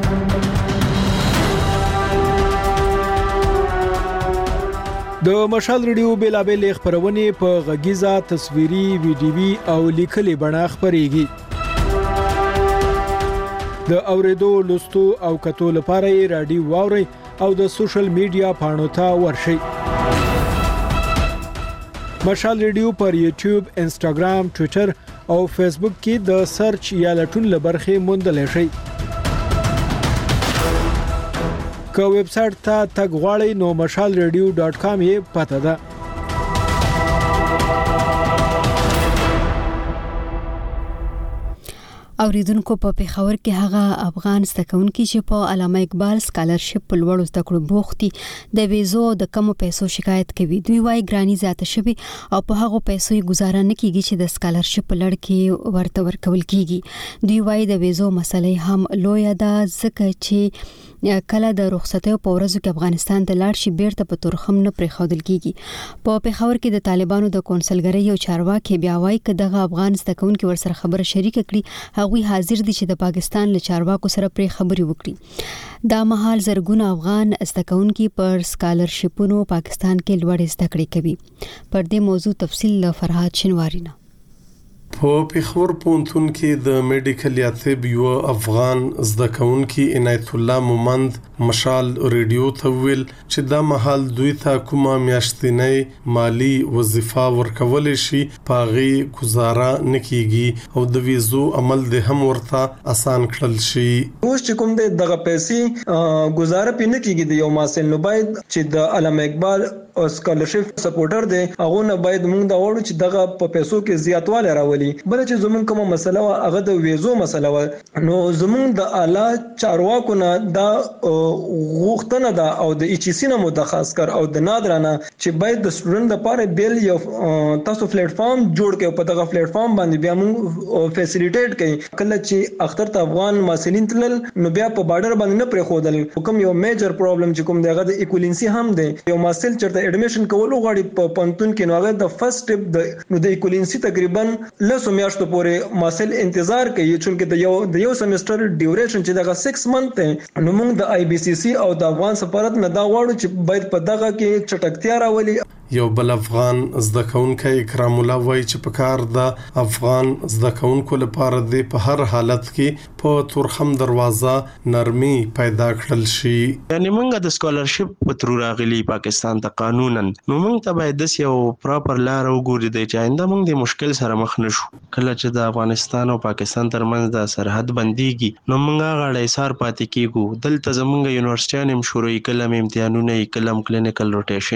د مشال ریډیو بیلابل خبرونه په غږیزه تصویري ویډیوي او لیکلي بڼه خبريږي. د اوریدو لوستو او کتو لپاره رادیو واوري او د سوشل میډیا پاڼو ته ورشئ. مشال ریډیو پر یوټیوب، انسټاګرام، ټوئیټر او فیسبوک کې د سرچ یا لټون لبرخه موندل شي. که ویب سټ ته تګ غواړئ نو مشال ریډیو ډاټ کام یې پته ده. اوریدونکو په پیښور کې هغه افغان زدهکونکي چې په علامه اقبال سکالرشپ په لوړو زده کړو بوختي د ویزو د کم پیسو شکایت کوي. دوی وايي ګرانی زیاته شوی او په هغه پیسو یې گزاره نه کیږي چې د سکالرشپ لړ کې ورته ورکول کیږي. دوی وايي د ویزو مسلې هم لوی ده ځکه چې کله د رخصتیو په ورځو کې افغانستان ته لاړ شي بیرته په تورخم نه پریښودل کیږي. په پیښور کې د طالبانو د کونسلګرۍ او چارواکي بیا وايي چې دغه افغان زدهکونکي ورسره خبره شریک کړي هغوی حاضر دي چې د پاکستان له چارواکو سره پرې خبري وکړي. دا مهال زرګونه افغان زدهکونکي پر سکالرشپونو پاکستان کې لوړ زده کړې کوي. پر دې موضوع تفصیل له فرهاد شنواری نه. په پیښور پوهنتون کې د میډیکل یا طب یو افغان زدهکونکي عنایت الله مومند مشال ریډیو ته ویل چې دا مهال دوی ته کومه میاشتنۍ مالی وظیفه ورکول شي پاغي گزاره نکېږي او د ویزو عمل د هم ورته آسان کړل شي. اوس چې کوم د دغه پیسې گزاره پینې کېږي د یو ماسل نو باید چې د علامه اقبال او سکالرشپ سپورټر دی هغه نه باید موږ دا وړو چې دغه په پیسو کې زیاتوالی راولي. بل چې زمون کومه مسله وا هغه د ویزو مسله وا نو زمون د اعلی چارواکو نه دا غوښتنه ده او د ایچ سی نه متخصص کر او د نادرانه چې باید د سټوډنټ لپاره بیل یو تاسو پلیټ فارم جوړ کړئ په دغه پلیټ فارم باندې بیا موږ فیسیلیټیټ کړئ کله چې اختر ته افغان ماسلین تلل نو بیا په بارډر باندې نه پرې خودل کوم یو میجر پرابلم چې کوم دغه د ایکولینسی هم دی یو ماسل چرته اډمیشن کول غواړي په پنتون کې نو هغه د فرست سټپ د نو د ایکولینسی تقریبا لسو میاشتو پورې ماسل انتظار کوي چې د یو د یو سمستر ډیوریشن چې دغه سکس منث نو موږ د آی بي سی سی او د افغان سفارت نه دا غواړو چې باید په دغه کې چټکتیا راولي. یو بل افغان زدهکونکي اکرام الله وایي چې په کار د افغان زدهکونکو لپاره د په هر حالت کې په تورخم دروازه نرمي پیدا کړل شي. یعنی موږ د سکالرشپ په تر راغلي پاکستان ته قانونا نو موږ ته باید د یو پراپر لار وګوري د چاینده موږ د مشکل سره مخ نشو. کله چې د افغانستان او پاکستان ترمنځ د سرحد بنديږي نو موږ غاړې سار پاتې کیږو. دلته زموږ یونیورسيټیان هم شروعي کلم امتحانونه کلم کلینیکل روټیشني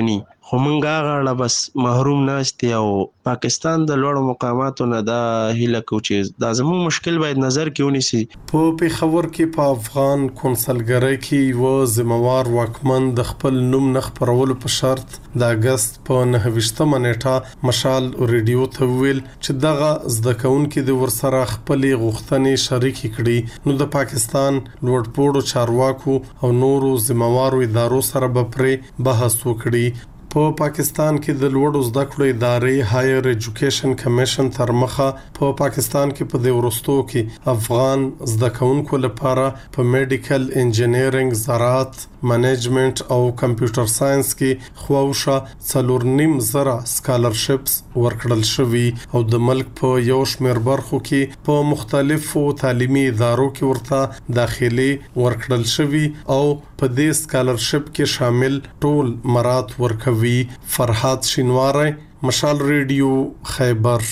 خو مونږ هغه بس محروم ناست او پاکستان د لوړو مقاماتو نه دا هیله کو چې دا زموږ مشکل باید نظر کې ونیسي. په پیښور کې په افغان کونسلګرۍ کې و ذمہوار واکمن د خپل نوم نه خپرولو په شرط د اگست په نهه ویشتمه نیټه مشال ریډیو ته ویل چې دغه زده کوونکي د ورسره خپل غوښتنې شریک کړي نو د پاکستان لوړپوړو چارواکو او نورو ذمہوارو ادارو سره به پرې بحث وکړي. په پاکستان کې د لوړو زده کړو ادارې هایر ایجوکیشن کمیشن تر مخه په پاکستان کې په د ورستو کې افغان زده کوونکو لپاره په میډیکل انجینرینګ، زراعت، منیجمنت او کمپیوټر ساينس کې خواوشه څلور نیم زره سکالرشپس ورکړل شوی او د ملک په یو شمېر برخو کې په مختلفو تعلیمي ادارو کې ورته داخلي ورکړل شوی او په دې سکالرشپ کې شامل ټول مراد ورکوي. فرحات شینواری، مشال ریډیو، خیبر.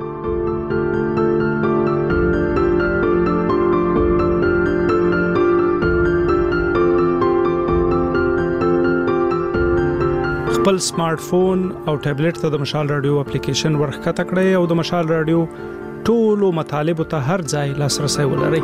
خپل سمارټ فون او ټابلیټ ته د مشال رادیو اپلیکیشن ورخکته کړئ او د مشال رادیو ټولو مطالب ته هر ځای لاسرسي ولرئ.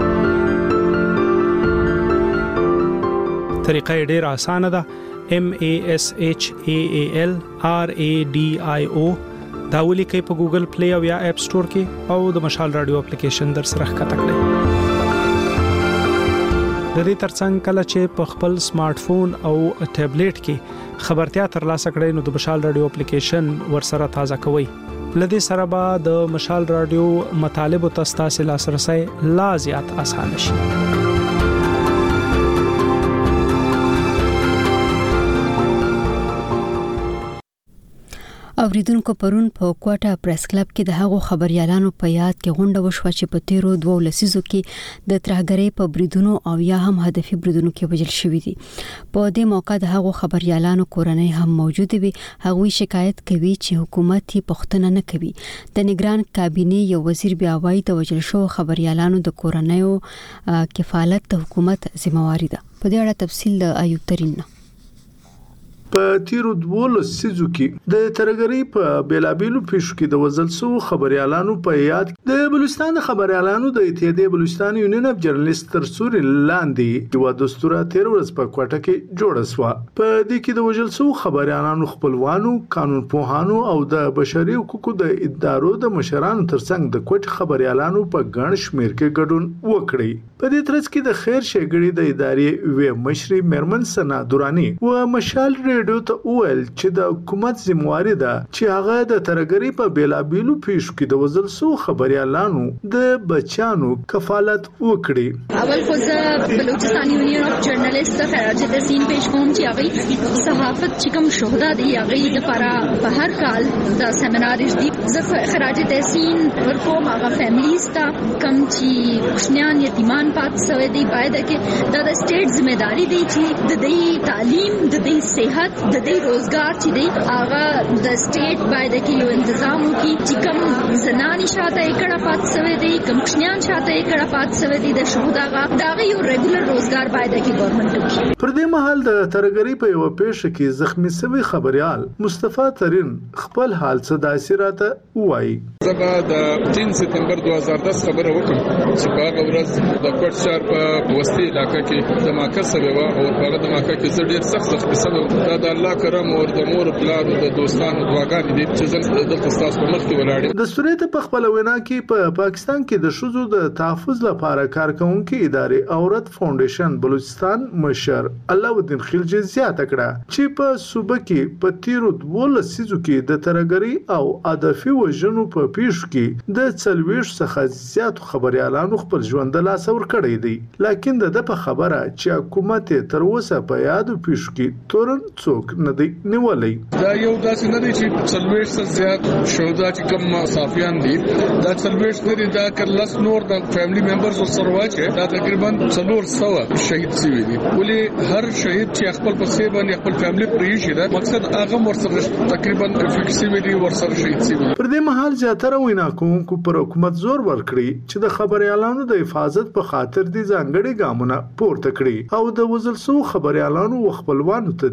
طریقه ډیره اسانه ده. M A S H A A L R A D I O دا ولیکئ په ګوګل پلی او یا اپ سٹور کې او د مشال رادیو اپلیکیشن در سره ښکته کړئ. د دې ترڅنګ کله چې په خپل سمارټ فون او ټابلیټ کې خبرتیا ترلاسه کړئ نو د مشال رادیو اپلیکیشن ورسره تازه کوئ. لدې سره به د مشال رادیو مطالب او تاسو لاسرسي لا زیات آسان شي. اوریدونکو پرون په کوټه پریس کلب کې د هغو خبريالانو په یاد کې غونډه وشوه چې په تیرو دوه لسیزو کې د ترهګرۍ په بریدونو او یا هم هدفي بریدونو کې وژل شوی دي. په دې موقع د هغو خبريالانو کورنۍ هم موجود وي. هغوی شکایت کوي چې حکومت یې پښتنه نه کوي. د نگران کابینه یو وزیر بیا وایي د وژل شو خبريالانو د کورنۍ کفالت د حکومت ذمہواری ده. په دې اړه تفصیل د ایوب ترين نه. په تیرو دوه لسیزو کې د ترهګرۍ په بیلابیلو پیښو کې د وژل شو خبريالانو په یاد د بلوچستان خبريالانو د اتحادیه بلوچستان یونین اف جرنالست تر سوري لاندې یو دستور تیر ورځ په کوټه کې جوړ شو. په دې کې د وژل شو خبريالانو خپلوانو، قانون پوهانو او د بشري حقوقو د ادارو د مشرانو ترڅنګ د کوټ خبريالانو په ګڼ شمېر کې ګډون وکړي. په دې ترڅ کې د خیر شګړې د ادارې وی مشري مرمن سنا دوراني و مشال ریډیو ته ویل چې د حکومت ذمہواری ده چې هغه د ترهګرۍ په بیلابیلو پیښو کې د وژل شو خبريالانو د بچانو کفالت وکړي. اول خو زه بلوچستان یونین اف جرنالست خراج تحسین پیش کوم چې هغه صحافت چې کوم شهدا دي هغه لپاره په هر کال د سیمینار دي. زه خراج تحسین ورکوم هغه فیملیز ته کوم چې کوشنیان یتیمان پات شوی دي باید کې د سټیټ ذمہداري دي چې د دې تعلیم، د دې صحت، د دې روزګار چې دی هغه د سټیټ باید کې یو تنظیم وکړي چې کوم زنانه شاته کړه پات شوی دي، کوم کوشنیان شاته کړه پات شوی دي د شهدا دا یو ریګولر روزګار باید کې ګورنمنت وکړي. پر دې مهال د ترهګرۍ په یو پیښه کې زخمی شوی خبريال مصطفی ترين خپل حال څه داسې راته وایي. زه د تین سپتمبر دوه هزار دس خبره وکړم چې په هغه ورځ د کوټ شهر په وستي علاقې کې دماکه سوي و او په هغه دماکه کې زه ډیر سخت سخت سبب دا د الله کرم او د مور پلار او د دوستانو دعاګانې دي چې زه دلته تاسو په مخ کې ولاړم. د سوريت په خپل وینا کې په پا پاکستان کې د شذو د تحفظ لپاره کارکونکو ادارې عورت فاونډیشن بلوچستان مشر علاءالدین خلجی زیاته کړه چې په صوبه کې په تیرو دوه لسیزو کې د ترهګرۍ او هدفي وژنو په پیښو کې د څلويش څخه زیات خبريالانو خپل ژوند له لاسه ورکړی دی. لکه د په خبره چې حکومت تر اوسه په یادو پیښو کې تورن څوک نه دی نیولای. دا یو داسې نه دی چې څلويش څخه زیات شهدا چې کوم صافیان دي دا څلويش نه دي دا کلس نور د فیملی ممبرز سره واچي دا تقریبا څلور سو شهید شوی دي. ولې هر شهید چې خپل پسې باندې خپل فیملی پرې شي دا مقصد هغه ورسره تقریبا افیکسیوي دي ورسره شهید شوی. پر دې مهال زیاتره وینا کوونکو پر حکومت زور ورکړي چې د خبريالانو د حفاظت په خاطر دي ځانګړي ګامونه پورته کړي او د وزل سو خبريالانو خپلوانو ته د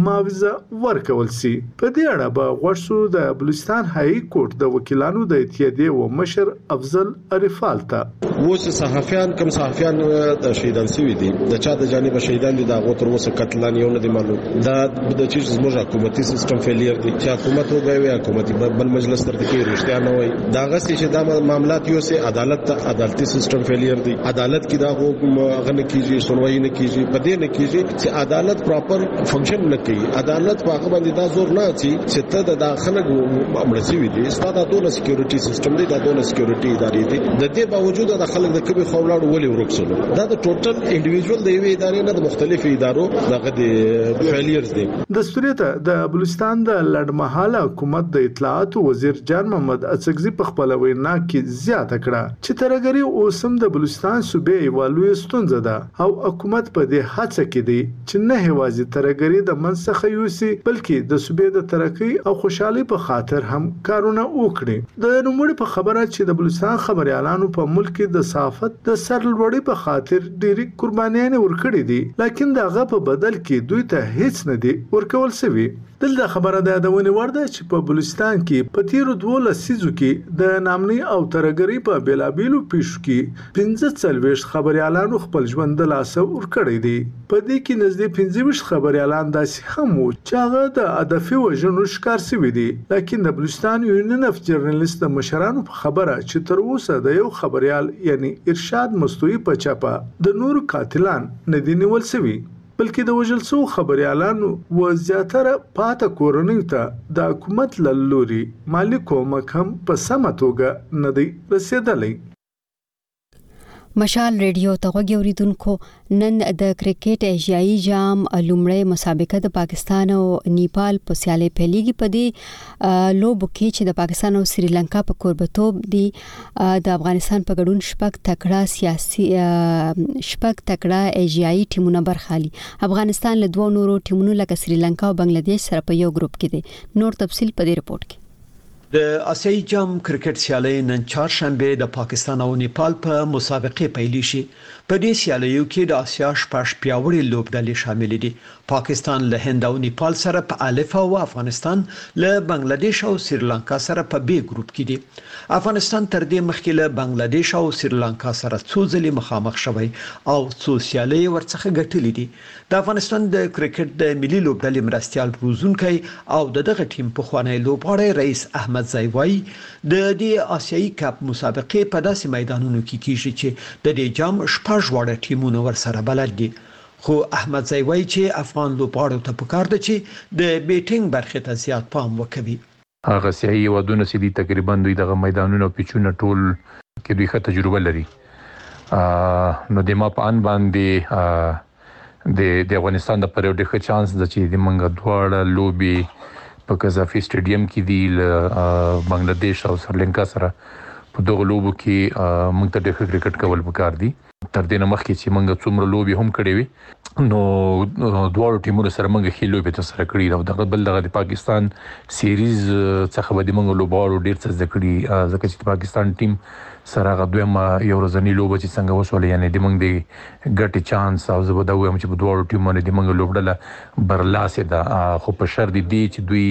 معاوضه ورکول سي. په دې اړه به غوښتو د بلوچستان هاي کورټ د وکیلانو د اتحادیې و مشر افضل عرفال ته اوس صحافیان کوم صحافیان د شهیدان سوي دي د چا د جانب شهیدان دي دا غو تر اوسه قتلان یو نه دي معلوم. دا د چیز زموږ حکومتي سیستم فیلیر دي چې حکومت وګوي حکومتي بل مجلس تر کې رښتیا نه وای. دا غسي چې دا معاملات یو سه عدالت ته عدالتي سیستم فیلیر دي. عدالت کې دا غو غنه کیږي سنوي نه کیږي په دې نه کیږي چې عدالت پراپر فنکشن نه کوي. عدالت په هغه باندې دا زور نه اچي چې ته د داخله امر سوي دي ستاسو د دونه سکیورټي سیستم دی د دونه سکیورټي ادارې دي. د دې باوجود د خلک د کبي خولاړو ولې ورکسلو. دا د ټوټل انډیویډوال دی وی ادارې نه د مختلفو ادارو دغه د فیلیرز دي. دستوریته د بلوچستان د لړمحاله حکومت د اطلاعات وزیر جان محمد اڅکزي په خپل وینا کې زیاته کړه چې ترګری اوسم د بلوچستان صوبې ایوالوي ستونزه ده او حکومت په دې هڅه کې دی چې نه هوازي ترګری د منسخه یوسي بلکې د صوبې د ترقی او خوشحالي په خاطر هم کارونه وکړي. د نوموړي په خبره چې د بلوچستان خبريالانو په ملک کې د صحافت د سرلوړي په خاطر ډېری قربانیان ورکړي دي لکه دغه په بدل کې دوی ته هیڅ نه دي ورکول شوی. دلته خبره ده د ونی ورده چې په بلوچستان کې په تیرو دوه لسیزو کې د نامني او ترګری په بیلابیلو پیښو کې پنځه څلويشت خبريالانو خپل ژوند د لاسه ورکړي دي. په دې کې نږدې پنځه ویشت خبريالان داسې هم وو چې هغه د هدفي وژنو ښکار شوي دي. لکه د بلوچستان یونین اف جرنالیست د مشرانو په خبره چې تر اوسه د یو خبريال یعنی ارشاد مستوي په چاپه د نور قاتلان نه دي نیول شوي بلکې د وژل شو خبريالانو و زیاتره پاته کورنۍ ته د حکومت لوري مالی کومک هم په سمه توګه نه دی رسیدلی. مشال ریډیو ته غوږیوریدونکو نن د کرکټ ایشیایي جام لومړی مسابقه د پاکستان او نیپال په سیالي پیلېږي. په دې لوبو کې چې د پاکستان او سریلانکا په کوربتوب دي د افغانستان په ګډون شپږ تکړه سیاسي شپږ تکړه ایشیایي ټیمونه برخه اخلي. افغانستان له دوه نورو ټیمونو لکه سریلانکا او بنگلاديش سره په یو ګروپ کې دي. نور تفصيل په دې رپورت کې. د آسیایي جام کرکټ سیالي نن چهارشنبه د پاکستان او نیپال په مسابقه پیل شي. په دې سیالیو کې د آسیا شپږ پیاوړي لوبډلې شامل دي. پاکستان له هند او نیپال سره په الف او افغانستان له بنگلاديش او سریلانکا سره په بی ګروپ کې دي. افغانستان تر دې مخکې له بنگلاديش او سریلانکا سره څو ځلې مخامخ شوی او څو سیالي ورڅخه ګټلې دي. د افغانستان د کرکټ د ملي لوبډلې مرستيال روزونکي او دغه ټیم په خوانی لوبغاړی رئیس احمد زایوای د دې آسیایي کپ مسابقه په داسې میدانونو کې کیږي چې د دې جام شپږ وړ ټیمونه ورسره بلد دي. خو احمد زایوای چې افغان لوبغاړو ته پکار دي چې د بیټینګ برخه ته زیات پام وکړي. هغه سیاسي ودونه چې دي تقریبا دوی دغه میدانونو پیچونه ټول کې دوی ښه تجربه لري. نو د ما په ان باندې د د افغانستان د پرېو ډېر چانس د چې د منګ دواړه لوبي په قذافي سټیډیم کې دی بنگلاديش او سریلانکا سره په دغه لوبو کې موږ ته د کرکټ کول پکار دي. تر دې نه مخکې چې موږ څومره لوبي هم کړې وي نو دواړو ټیمونو سره موږ خې لوبي تر سره کړې او دغه بل دغه د پاکستان سیریز څخه به موږ لوبغاړو ډېر څه ذکر کړي ځکه چې پاکستان ټیم سره غوډه یو ورځنی لوب چې څنګه وسولې یعنی د موږ د ګټي چانس او زه به دا وایم چې په دوه ټیمونو د موږ لوبډله برلاسه ده. خو په شر دي چې دوی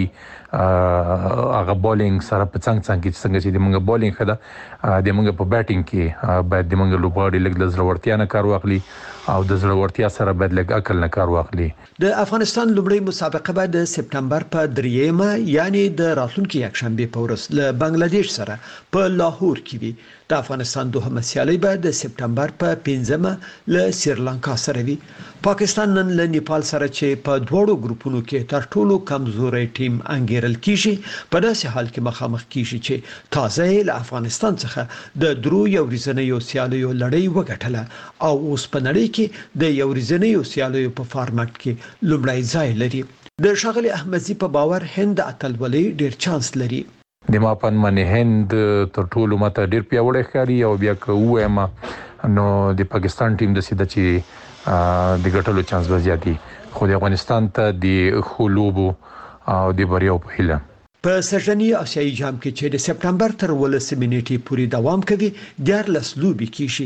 هغه بولینګ سره په څنګه څنګه څنګه چې د موږ بولینګ خدا د موږ په بیټینګ کې باید د موږ لوبغاړي لګ د زړورتیا نه کار واخلي او د زړورتیا سره باید لګ عقل نه کار واخلي. د افغانستان لومړی مسابقه به د سپتمبر په دریمه یعنی د راتلونکي یکشنبه په ورځ له بنگلاديش سره په لاهور کې وي. د افغانستان دوهمه سیالي به د سپتمبر په پنځمه له سریلانکا سره وي. پاکستان نن له نیپال سره چې په دوړو ګروپونو کې تر ټولو کمزوري ټیم انګیرل کیږي په داسې حال کې مخامخ کیږي چې تازه له افغانستان څخه د درو یو ورځنیو سیالیو لړۍ وګټله او اوس په نړۍ کې د یو ورځنیو سیالیو په فارمټ کې لومړی ځای لري. د ښاغلي احمدزي په باور هند اتلولي ډیر چانس لري. د ما پن منه هند تر ټولو ماته ډیر پیاوړی ښکاري او بیا کوو اما نو د پاکستان ټیم د سیده چې د ګټلو چانس به زیاتی خو د افغانستان ته د خلوبو او د بریاو په هیله. په سژنی آسیایي جام کې چې د سپتمبر تر ولسمې نیټې پورې دوام کوي دیارلس لوبې کیږي.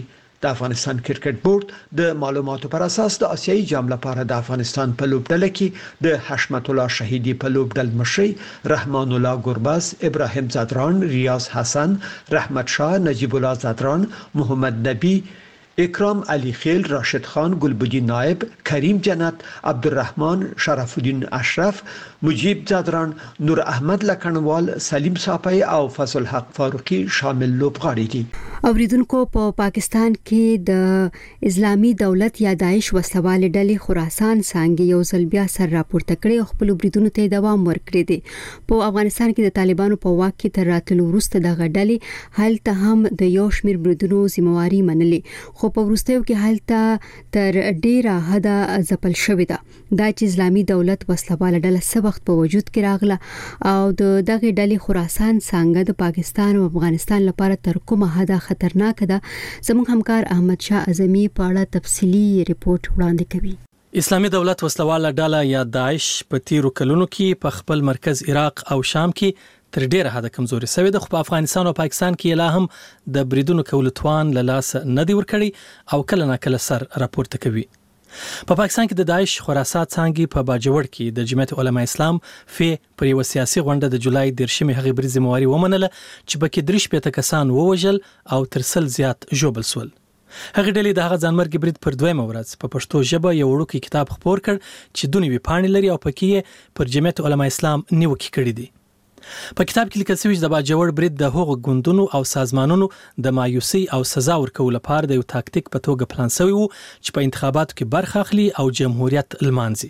د افغانستان کرکټ بورډ د معلوماتو پر اساس د آسیایي جام لپاره د افغانستان په لوبډله کې د حشمت الله شهیدی په لوبډل مشري رحمان الله ګورباز، ابراهیم زادران، ریاض حسن، رحمت شاه، نجیب الله زادران، محمد نبی، اکرام علی خیل، راشد خان، گلبدین نائب، کریم جنت، عبدالرحمن، شرف الدین اشرف، مجیب زادران، نور احمد لکنوال، سلیم صافی او فضل حق فاروقی شامل لوبغاړي دي. اوریدونکو په پا پاکستان کې د اسلامي دولت یا داعش وسلوال ډلې خراسان څنګه یو ځل بیا سر راپورته کړي او خپل بریدونو ته دوام ورکړي دي. په افغانستان کې د طالبانو په واک کې تر راتلو وروسته د غډلې هلته هم د یو شمیر بریدونو ذمہواری منلې، خو په وروستیو کې هلته تر ډیره حده ځپل شوې ده. دا چې اسلامي دولت وسلوال ډله څه وخت په وجود کې راغله او د دغه ډلې خراسان څنګه د پاکستان او افغانستان لپاره تر کومه حده خطرناک ده، زموږ همکار احمد شاه اعظمي په اړه تفصیلی ریپورت وړاندې کوي. اسلامي دولت وسلواله ډله یا داعش په تیرو کلونو کې په خپل مرکز عراق او شام کې تر ډیره حد کمزوري شوی د خو په افغانستان او پاکستان کې لا هم د بریدونو کولو توان له لاس نه دی ورکړي او کله نه کله سر راپورته کوي. په پاکستان کې د داعش خراسان څنګه په باجوړ کې د جمعیت علماء اسلام فی پر یو سیاسي غونډه د جولای دیرشمې هغه بری ذمہواری ومنله چې پکې درش پېته کسان ووجل او ترسل زیات ژوبل سول. هغه ډلې د هغه ځانمرګ برید پر دویمه ورځ په پښتو ژبه یو وړوکی کتاب خپور کړ چې دونی وی پاڼې لري او پکې پر جمعیت علماء اسلام نیوکه کړې دي. په کتاب کې لیکل شوی چې د باجوړ برید د هغو ګوندونو او سازمانونو د مایوسی او سزا ورکولو لپاره د یو تاکتیک په توګه پلان شوی وو چې په انتخاباتو کې برخه اخلي او جمهوریت لمانځي.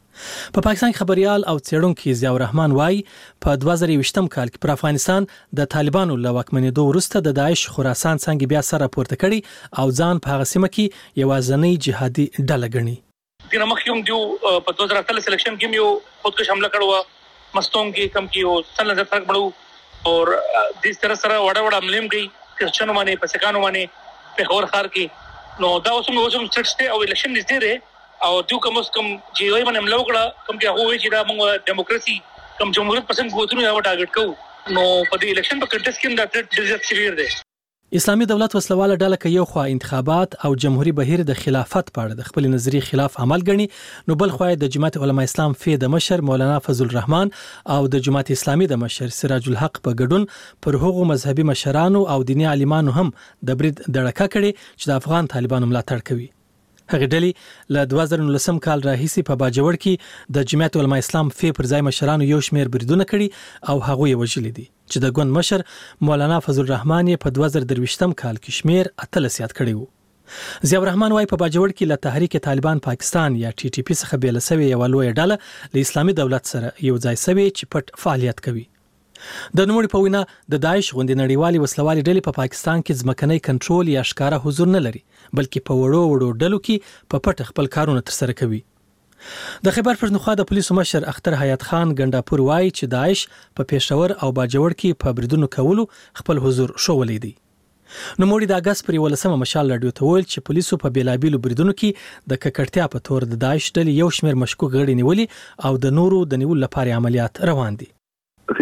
په پاکستان خبريال او څېړونکو ضیاء الرحمن وايي په دوه زره یوویشتم کال کې پر افغانستان د طالبانو له واکمنېدو وروسته د داعش خراسان څنګه بیا سره راپورته کړي او ځان په هغه سیمه کې یوازنۍ جهادي ډله ګڼي. دغه مخکوم دیو په دوه زره اتلس سلیکشن کې یو خودکش حمله کړو مستون کې کم کې او سن نظر فرق بړو اور د طرح سره وړه وړه عملیم گئی کرچنو باندې پسکانو باندې په خور خار کې نو دا اوسم اوسم سټسته او الیکشن نږدې ده او دیو کوم کوم جی وای باندې عملو کړه کوم کې هغه چې دا موږ دیموکراسي کوم جمهوریت پسند غوښتنه یو ټارګټ کوو نو په دې الیکشن په کنټیسټ کې دا ډېر ډېر سیویر دی. اسلامي دولت وسلواله ډله کې یو خوا انتخابات او جمهوریت بهیر د خلافت په اړه د خپل نظری خلاف عمل غني، نو بل خو د جماعت علماء اسلام فی د مشر مولانا فضل الرحمن او د جماعت اسلامي د مشر سراج الحق په ګډون پر هغو مذهبي مشرانو او دینی عالمانو هم د برید دړکه کړي چې د افغان طالبانو ملاتړ کوي. هغه ډلې له دوه زره نولسم کال راهیسي په باجوړ کې د جماعت علماء اسلام فی پر ځای مشرانو یو شمیر بریدونه کړي او هغه یې وجلي دي چې د ګوند مشر مولانا فضل الرحمن په دوه زره درویشتم کال کې شمیر اتلس یاد کړی وو. ضیاء الرحمن وايي په باجوړ کې له تحریک طالبان پاکستان یا ټي ټي پی څخه بیل شوی یو لوی ډله له اسلامي دولت سره یو ځای شوی چې پټ فعالیت کوي. د نوموړي په وینا د داعش غوندې نړیوالي وسلوالي ډلې په پاکستان کې ځمکنۍ کنټرول یا ښکارا حضور نه لري، بلکې په وړو وړو ډلو کې په پټ خپل کارونه ترسره کوي. د خیبر پښتونخوا د پولیسو مشر اختر حیات خان ګنداپور وايي چې داعش په پېښور او باجوړ کې په بریدونو کولو خپل حضور شوولې دي. نو موږ د اگست پر ولسمه مشال رادیو ته ویل چې پولیسو په بیلابیلو بریدونو کې د ککړتیا په تور د داعش ډلې یو شمېر مشکوک غړي نیولي او د نورو د نیولو لپاره عملیات روان دي. د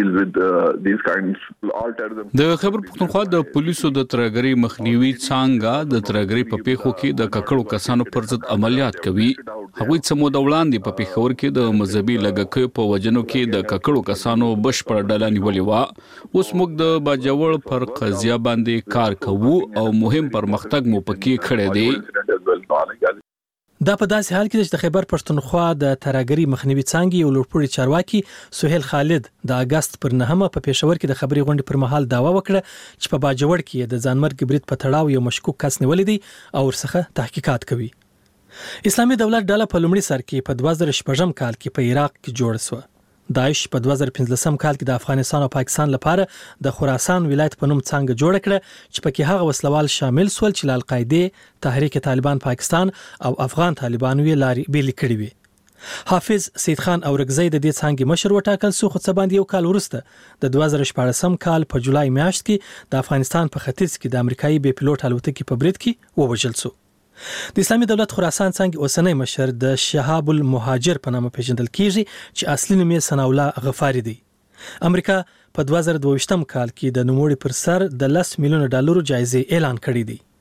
خیبر پښتونخوا د پولیسو د ترګری مخنیوي څنګه د ترګری په پیښو کې د ککړو کسانو پر ضد عملیات کوي. هغوی څمو د وړاندې په پیښور کې د مذهبي لګکې په وجنو کې د ککړو کسانو بشپړ ډله نیولې و. اوس موږ د باجوړ پر قضیه باندې کار کوو او مهم پرمختګ مو پکې کړی دی. دا په داسې حال کې چې د خیبر پښتونخوا د ترګری مخنیوي څنګه یو لوړپوړي چارواکي سہیل خالد د اگست پر نهمه په پېښور کې د خبري غونډې پر مهال داوا وکړه چې په باجوړ کې د ځانمرګ برید په تړاو یو مشکوک کس نیولې دي او ورڅخه تحقیقات کوي. اسلامي دولت ډله په لومړي سر کې په دوه زره شپږم کال کې په عراق کې جوړ شو. داعش په دوه زره پنځلسم کال کې د افغانستان او پاکستان لپاره د خراسان ولایت په نوم څنګه جوړ کړه چې پکې هغه وسلوال شامل سول چې د القاعده، تحریک طالبان پاکستان او افغان طالبانو یې لاري بیل کړی وي. حافظ سید خان اورګزی د دې څنګه مشر وټاکل سو، خو څه باندې یو کال وروسته د دوه زره شپږم کال په جولای میاشت کې د افغانستان په ختیځ کې د امریکایي بي پيلوټ الوتکې په برید کې ووژل شو. د اسلامي دولت خراسان څنګه اوسنۍ مشر د شهاب المهاجر په نامه پیژندل کیږي چې اصلي نوم یې ثنا الله غفاری دی. امریکا په دوه زره دوه ویشتم کال کې د نوموړي پر سر د لس میلیون ډالرو جایزه اعلان کړې ده.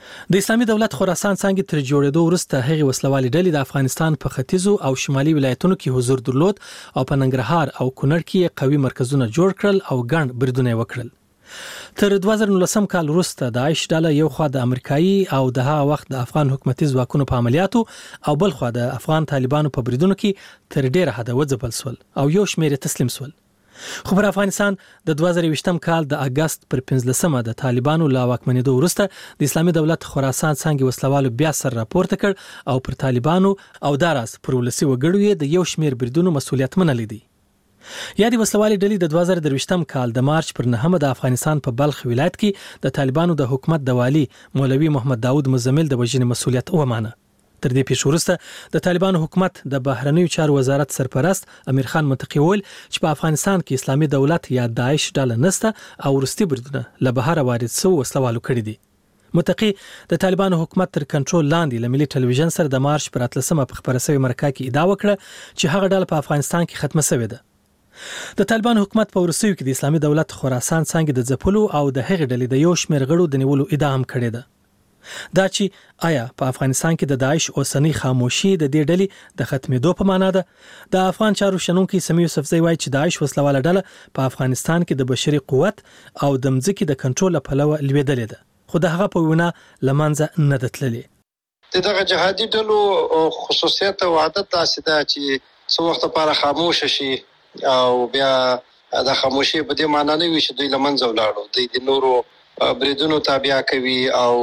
د اسلامي دولت خراسان څنګه تر جوړېدو وروسته هغه وسلوالي ډلې د افغانستان په ختیځو او شمالي ولایتونو کې حضور درلود او په ننګرهار او کونړ کې قوي مرکزونه جوړ کړل او ګڼ بریدونه وکړل. تر دوه زره نولسم کال وروسته داعش ډله یو خوا د امریکایي او د هغه وخت د افغان حکومتي ځواکونو په عملیاتو او بل خوا د افغان طالبانو په بریدونو کې تر ډیره حده وځپل سول او یو شمېر تسلیم سول. خو پر افغانستان د دوه زره یوویشتم کال د اگست پر پنځلسمه د طالبانو لا واکمنېدو وروسته د اسلامي دولت خراسان څنګه وسلوالو بیا سر راپورته کړ او پر طالبانو او داراز پر ولسی وګړو د یو شمېر بریدونو مسولیت منلې دي. یا د وسلوالي ډلې د دوه زره درویشتم کال د مارچ پر نهمه د افغانستان په بلخ ولایت کې د طالبانو د حکومت د والی مولوي محمد داود مزمل د وژنې مسولیت ومانه. تر دې پیښو وروسته د طالبانو حکومت د بهرنیو چارو وزارت سرپرست امیر خان منطقي وویل چې په افغانستان کې اسلامي دولت یا داعش ډله نسته او وروستي بریدونه له بهر وارد شوي وسلوالو کړي دي. منطقي د طالبانو حکومت تر کنټرول لاندې له ملي ټلویزیون سره د مارچ پر اتلسمه په خبره شوې مرکه کې ادعا وکړه چې هغه ډله په افغانستان کې ختمه شوې ده. د طالبانو حکومت په ورسېو کې د اسلامي دولت خراسان څنګه د ځپلو او د هغې ډلې د یو شمېر غړو د نیولو ادعا هم کړې ده. دا چې آیا په افغانستان کې د داعش اوسنۍ خاموشي د دې ډلې د ختمېدو په معنا ده؟ د افغان چارو شنونکي سمیع یوسفزی وایي چې داعش وسلواله ډله په افغانستان کې د بشري قوت او د مځکې د کنټرول له پلوه لوېدلې ده، خو د هغه په وینا له منځه نه ده تللې. دغه جهادي ډلو خصوصیت او عادت داسې ده چې څو وخت لپاره خاموش شي او بیا د خاموشي په دې معنا نه وي چې دوی له منځه ولاړو، دوی د نورو بریدونو تابع کوي او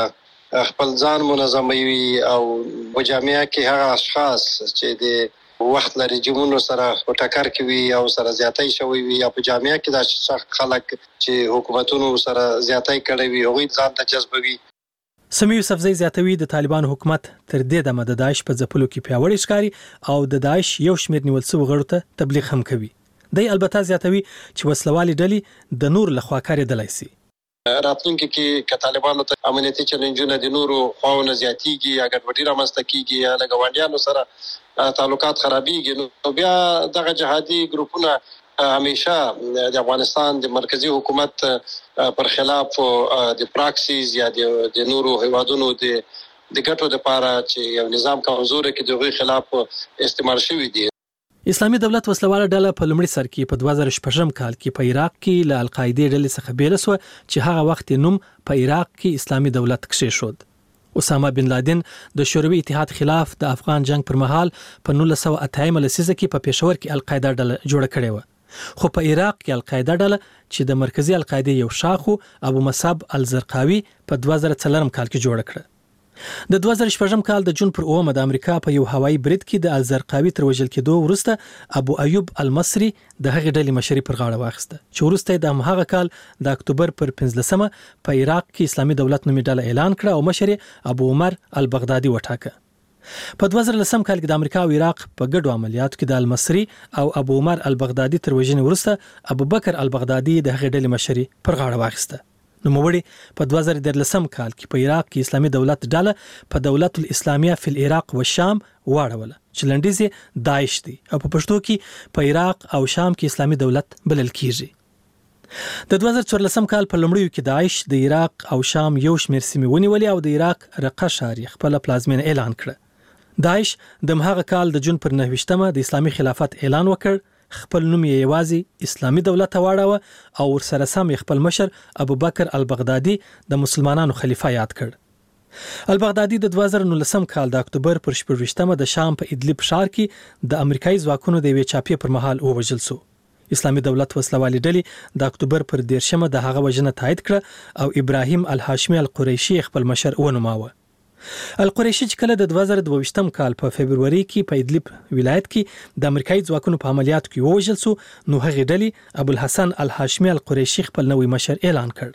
خپل ځان منظموي او په جامعه کې هغه اشخاص چې د وخت لري جمهور سره ټکر کوي او سره زیاتای شوی وي یا په جامعه کې د خلک چې حکومتونو سره زیاتای کړي وي هغوی ځان ته جذبوي. سمیع یوسفزی زیاتوي د طالبانو حکومت تر دې دمه د داعش په ځپلو کې پیاوړی ښکاري او د داعش یو شمېر نیول شوي غړو ته تبلیغ هم کوي. دی البته زیاتوي چې وسلوالي ډلې د نور لخوا کارېدلی شي. راتلونکي کې که طالبانو ته امنیتي چیلنجونه د نورو خواونه زیاتیږي یا ګډوډي رامنځته کیږي یا له ګاونډیانو سره تعلقات خرابېږي نو بیا دغه جهادي ګروپونه همیشه د افغانستان د مرکزی حکومت پر خلاف د پراکسیز یا د نورو هیوادونو د د ګټو لپاره چې یو نظام کمزور کې دغه خلاف استعمال شوی دی. اسلامي دولت وسلواله ډله په لومړي سر کې په دوه زره شپږم کال کې په عراق کې له القاعده ډلې څخه بیل شو چې هغه وخت نوم په عراق کې اسلامي دولت کېښود. اسامه بن لادن د شوروي اتحاد خلاف د افغان جنگ پر مهال په نولس سوه اتیا لسیزه کې په پېښور کې القاعده ډله جوړه کړې و، خو په عراق کې القاعده ډله چې د مرکزی القاعده یو شاخو ابو مصعب الزرقاوي په دوه زره څلورم کال کې جوړه کړه. د دوه زره شپږم کال د جون پر اومه د امریکا په یو هوایي برید کې د الزرقاوي تر وژل کېدو وروسته ابو ایوب المصري د هغې ډلې مشري پر غاړه واخیسته چې وروسته د هماغه کال د اکتوبر پر پنځلسمه په عراق کې اسلامي دولت نومي ډله اعلان کړه او مشر ابو عمر البغدادي وټاکه. په دوه زره لسم کال کې د امریکا او عراق په ګډو عملیاتو کې د المصري او ابو عمر البغدادي تر وژنې وروسته ابو بکر البغدادي د هغې ډلې مشري پر غاړه واخیسته. نو موړي په دوه زره درلسم کال کې په عراق کې اسلامي دولت ډله په دولت الاسلامیه فی العراق و شام واړوله چې لنډیز داعش دی او په پښتو کې په عراق او شام کې اسلامي دولت بلل کیږي. د دوه زره څوارلسم کال په لومړیو کې داعش د عراق او شام یو شمېر سیمې ونیولې او د عراق رقه ښار یې خپله پلازمینه اعلان کړه. داعش د هماغه کال د جون پر نهویشتمه د اسلامي خلافت اعلان وکړ، خپل نوم یې یوازې اسلامي دولت واړاوه او ورسره سم خپل مشر ابو بکر البغدادي د مسلمانانو خلیفہ یاد کړ. البغدادي د دوه زره نولسم کال د اکتوبر پر شپږویشتمه د شام په ادلب ښار کې د امریکایي ځواکونو د یوې چاپې پر مهال ووژل شو. اسلامي دولت وسلوالي ډلې د اکتوبر پر دیرشمه د هغه وژنه تایید کړه او ابراهیم الهاشمي القریشي خپل مشر ونوماوه. القریشي چې کله د دوه زره دوه ویشتم کال په فبروري کې په ادلب ولایت کې د امریکایي ځواکونو په عملیاتو کې ووژل شو نو هغې ډلې ابوالحسن الهاشمي القریشي خپل نوی مشر اعلان کړ.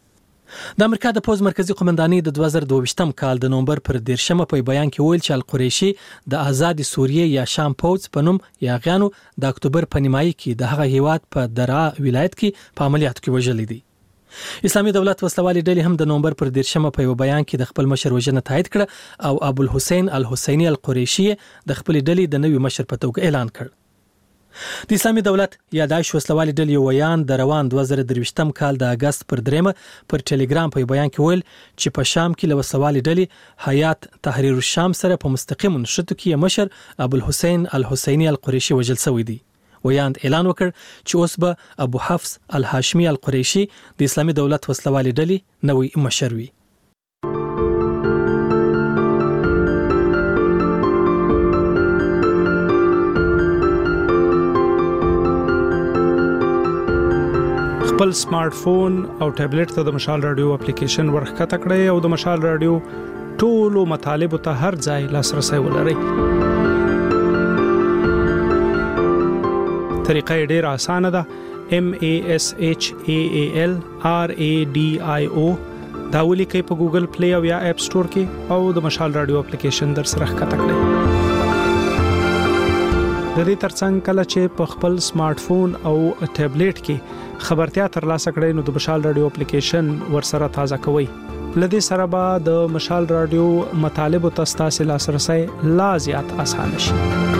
د امریکا د پوز مرکزی قومندانۍ د دوه زره دوه ویشتم کال د نومبر پر دیرشمه په بیان کې ویل چې القریشي د آزاد سوریې یا شام پوز په نوم یاغیانو د اکتوبر په نیمایي کې د هغه هیواد په درعا ولایت کې په عملیاتو کې وژلي دي. اسلامي دولت وسلوالي ډلې هم د نومبر پر دیرشمه په یو بیان کې د خپل مشر وژنه تایید کړه او ابو الحسین الحسیني القریشي د خپل ډلې د نوي مشر په توګه اعلان کړ. د اسلامي دولت یا داعش وسلوالي ډلې ویان د روان دوه زره درویشتم کال د اگست پر دریمه پر ټلګرام په بیان کې ویل چې په شام کې له وسلوالي ډلې حیات تحریر الشام سره په مستقیم نشټو کې مشر ابو الحسین الحسینی القریشي وجل شوی دی. ویاند اعلان وکړ چې اوس به ابو حفص الهاشمی القریشي د اسلامي دولت وسلوالي ډلې نوې مشر وي. خپل سمارټ فون او ټابلیټ ته د مشال رادیو اپلیکیشن ورخته کړئ او د مشال رادیو ټولو مطالب ته هر ځای لاسرسي ولرئ. طریقه ډیره اسانه ده. M A S H A A L R A D I O دا ولیکئ په ګوګل پلی او یا اپ سٹور کې او د مشال رادیو اپلیکیشن در سره ښکته کړئ. د دې ترڅنګ کله چې په خپل سمارټ فون او ټابلیټ کې خبرتیا ترلاسه کړئ نو د مشال رادیو اپلیکیشن ورسره تازه کوئ. لدې سره به د مشال رادیو مطالب او تاسو لاسرسي لا زیات اسانه شي.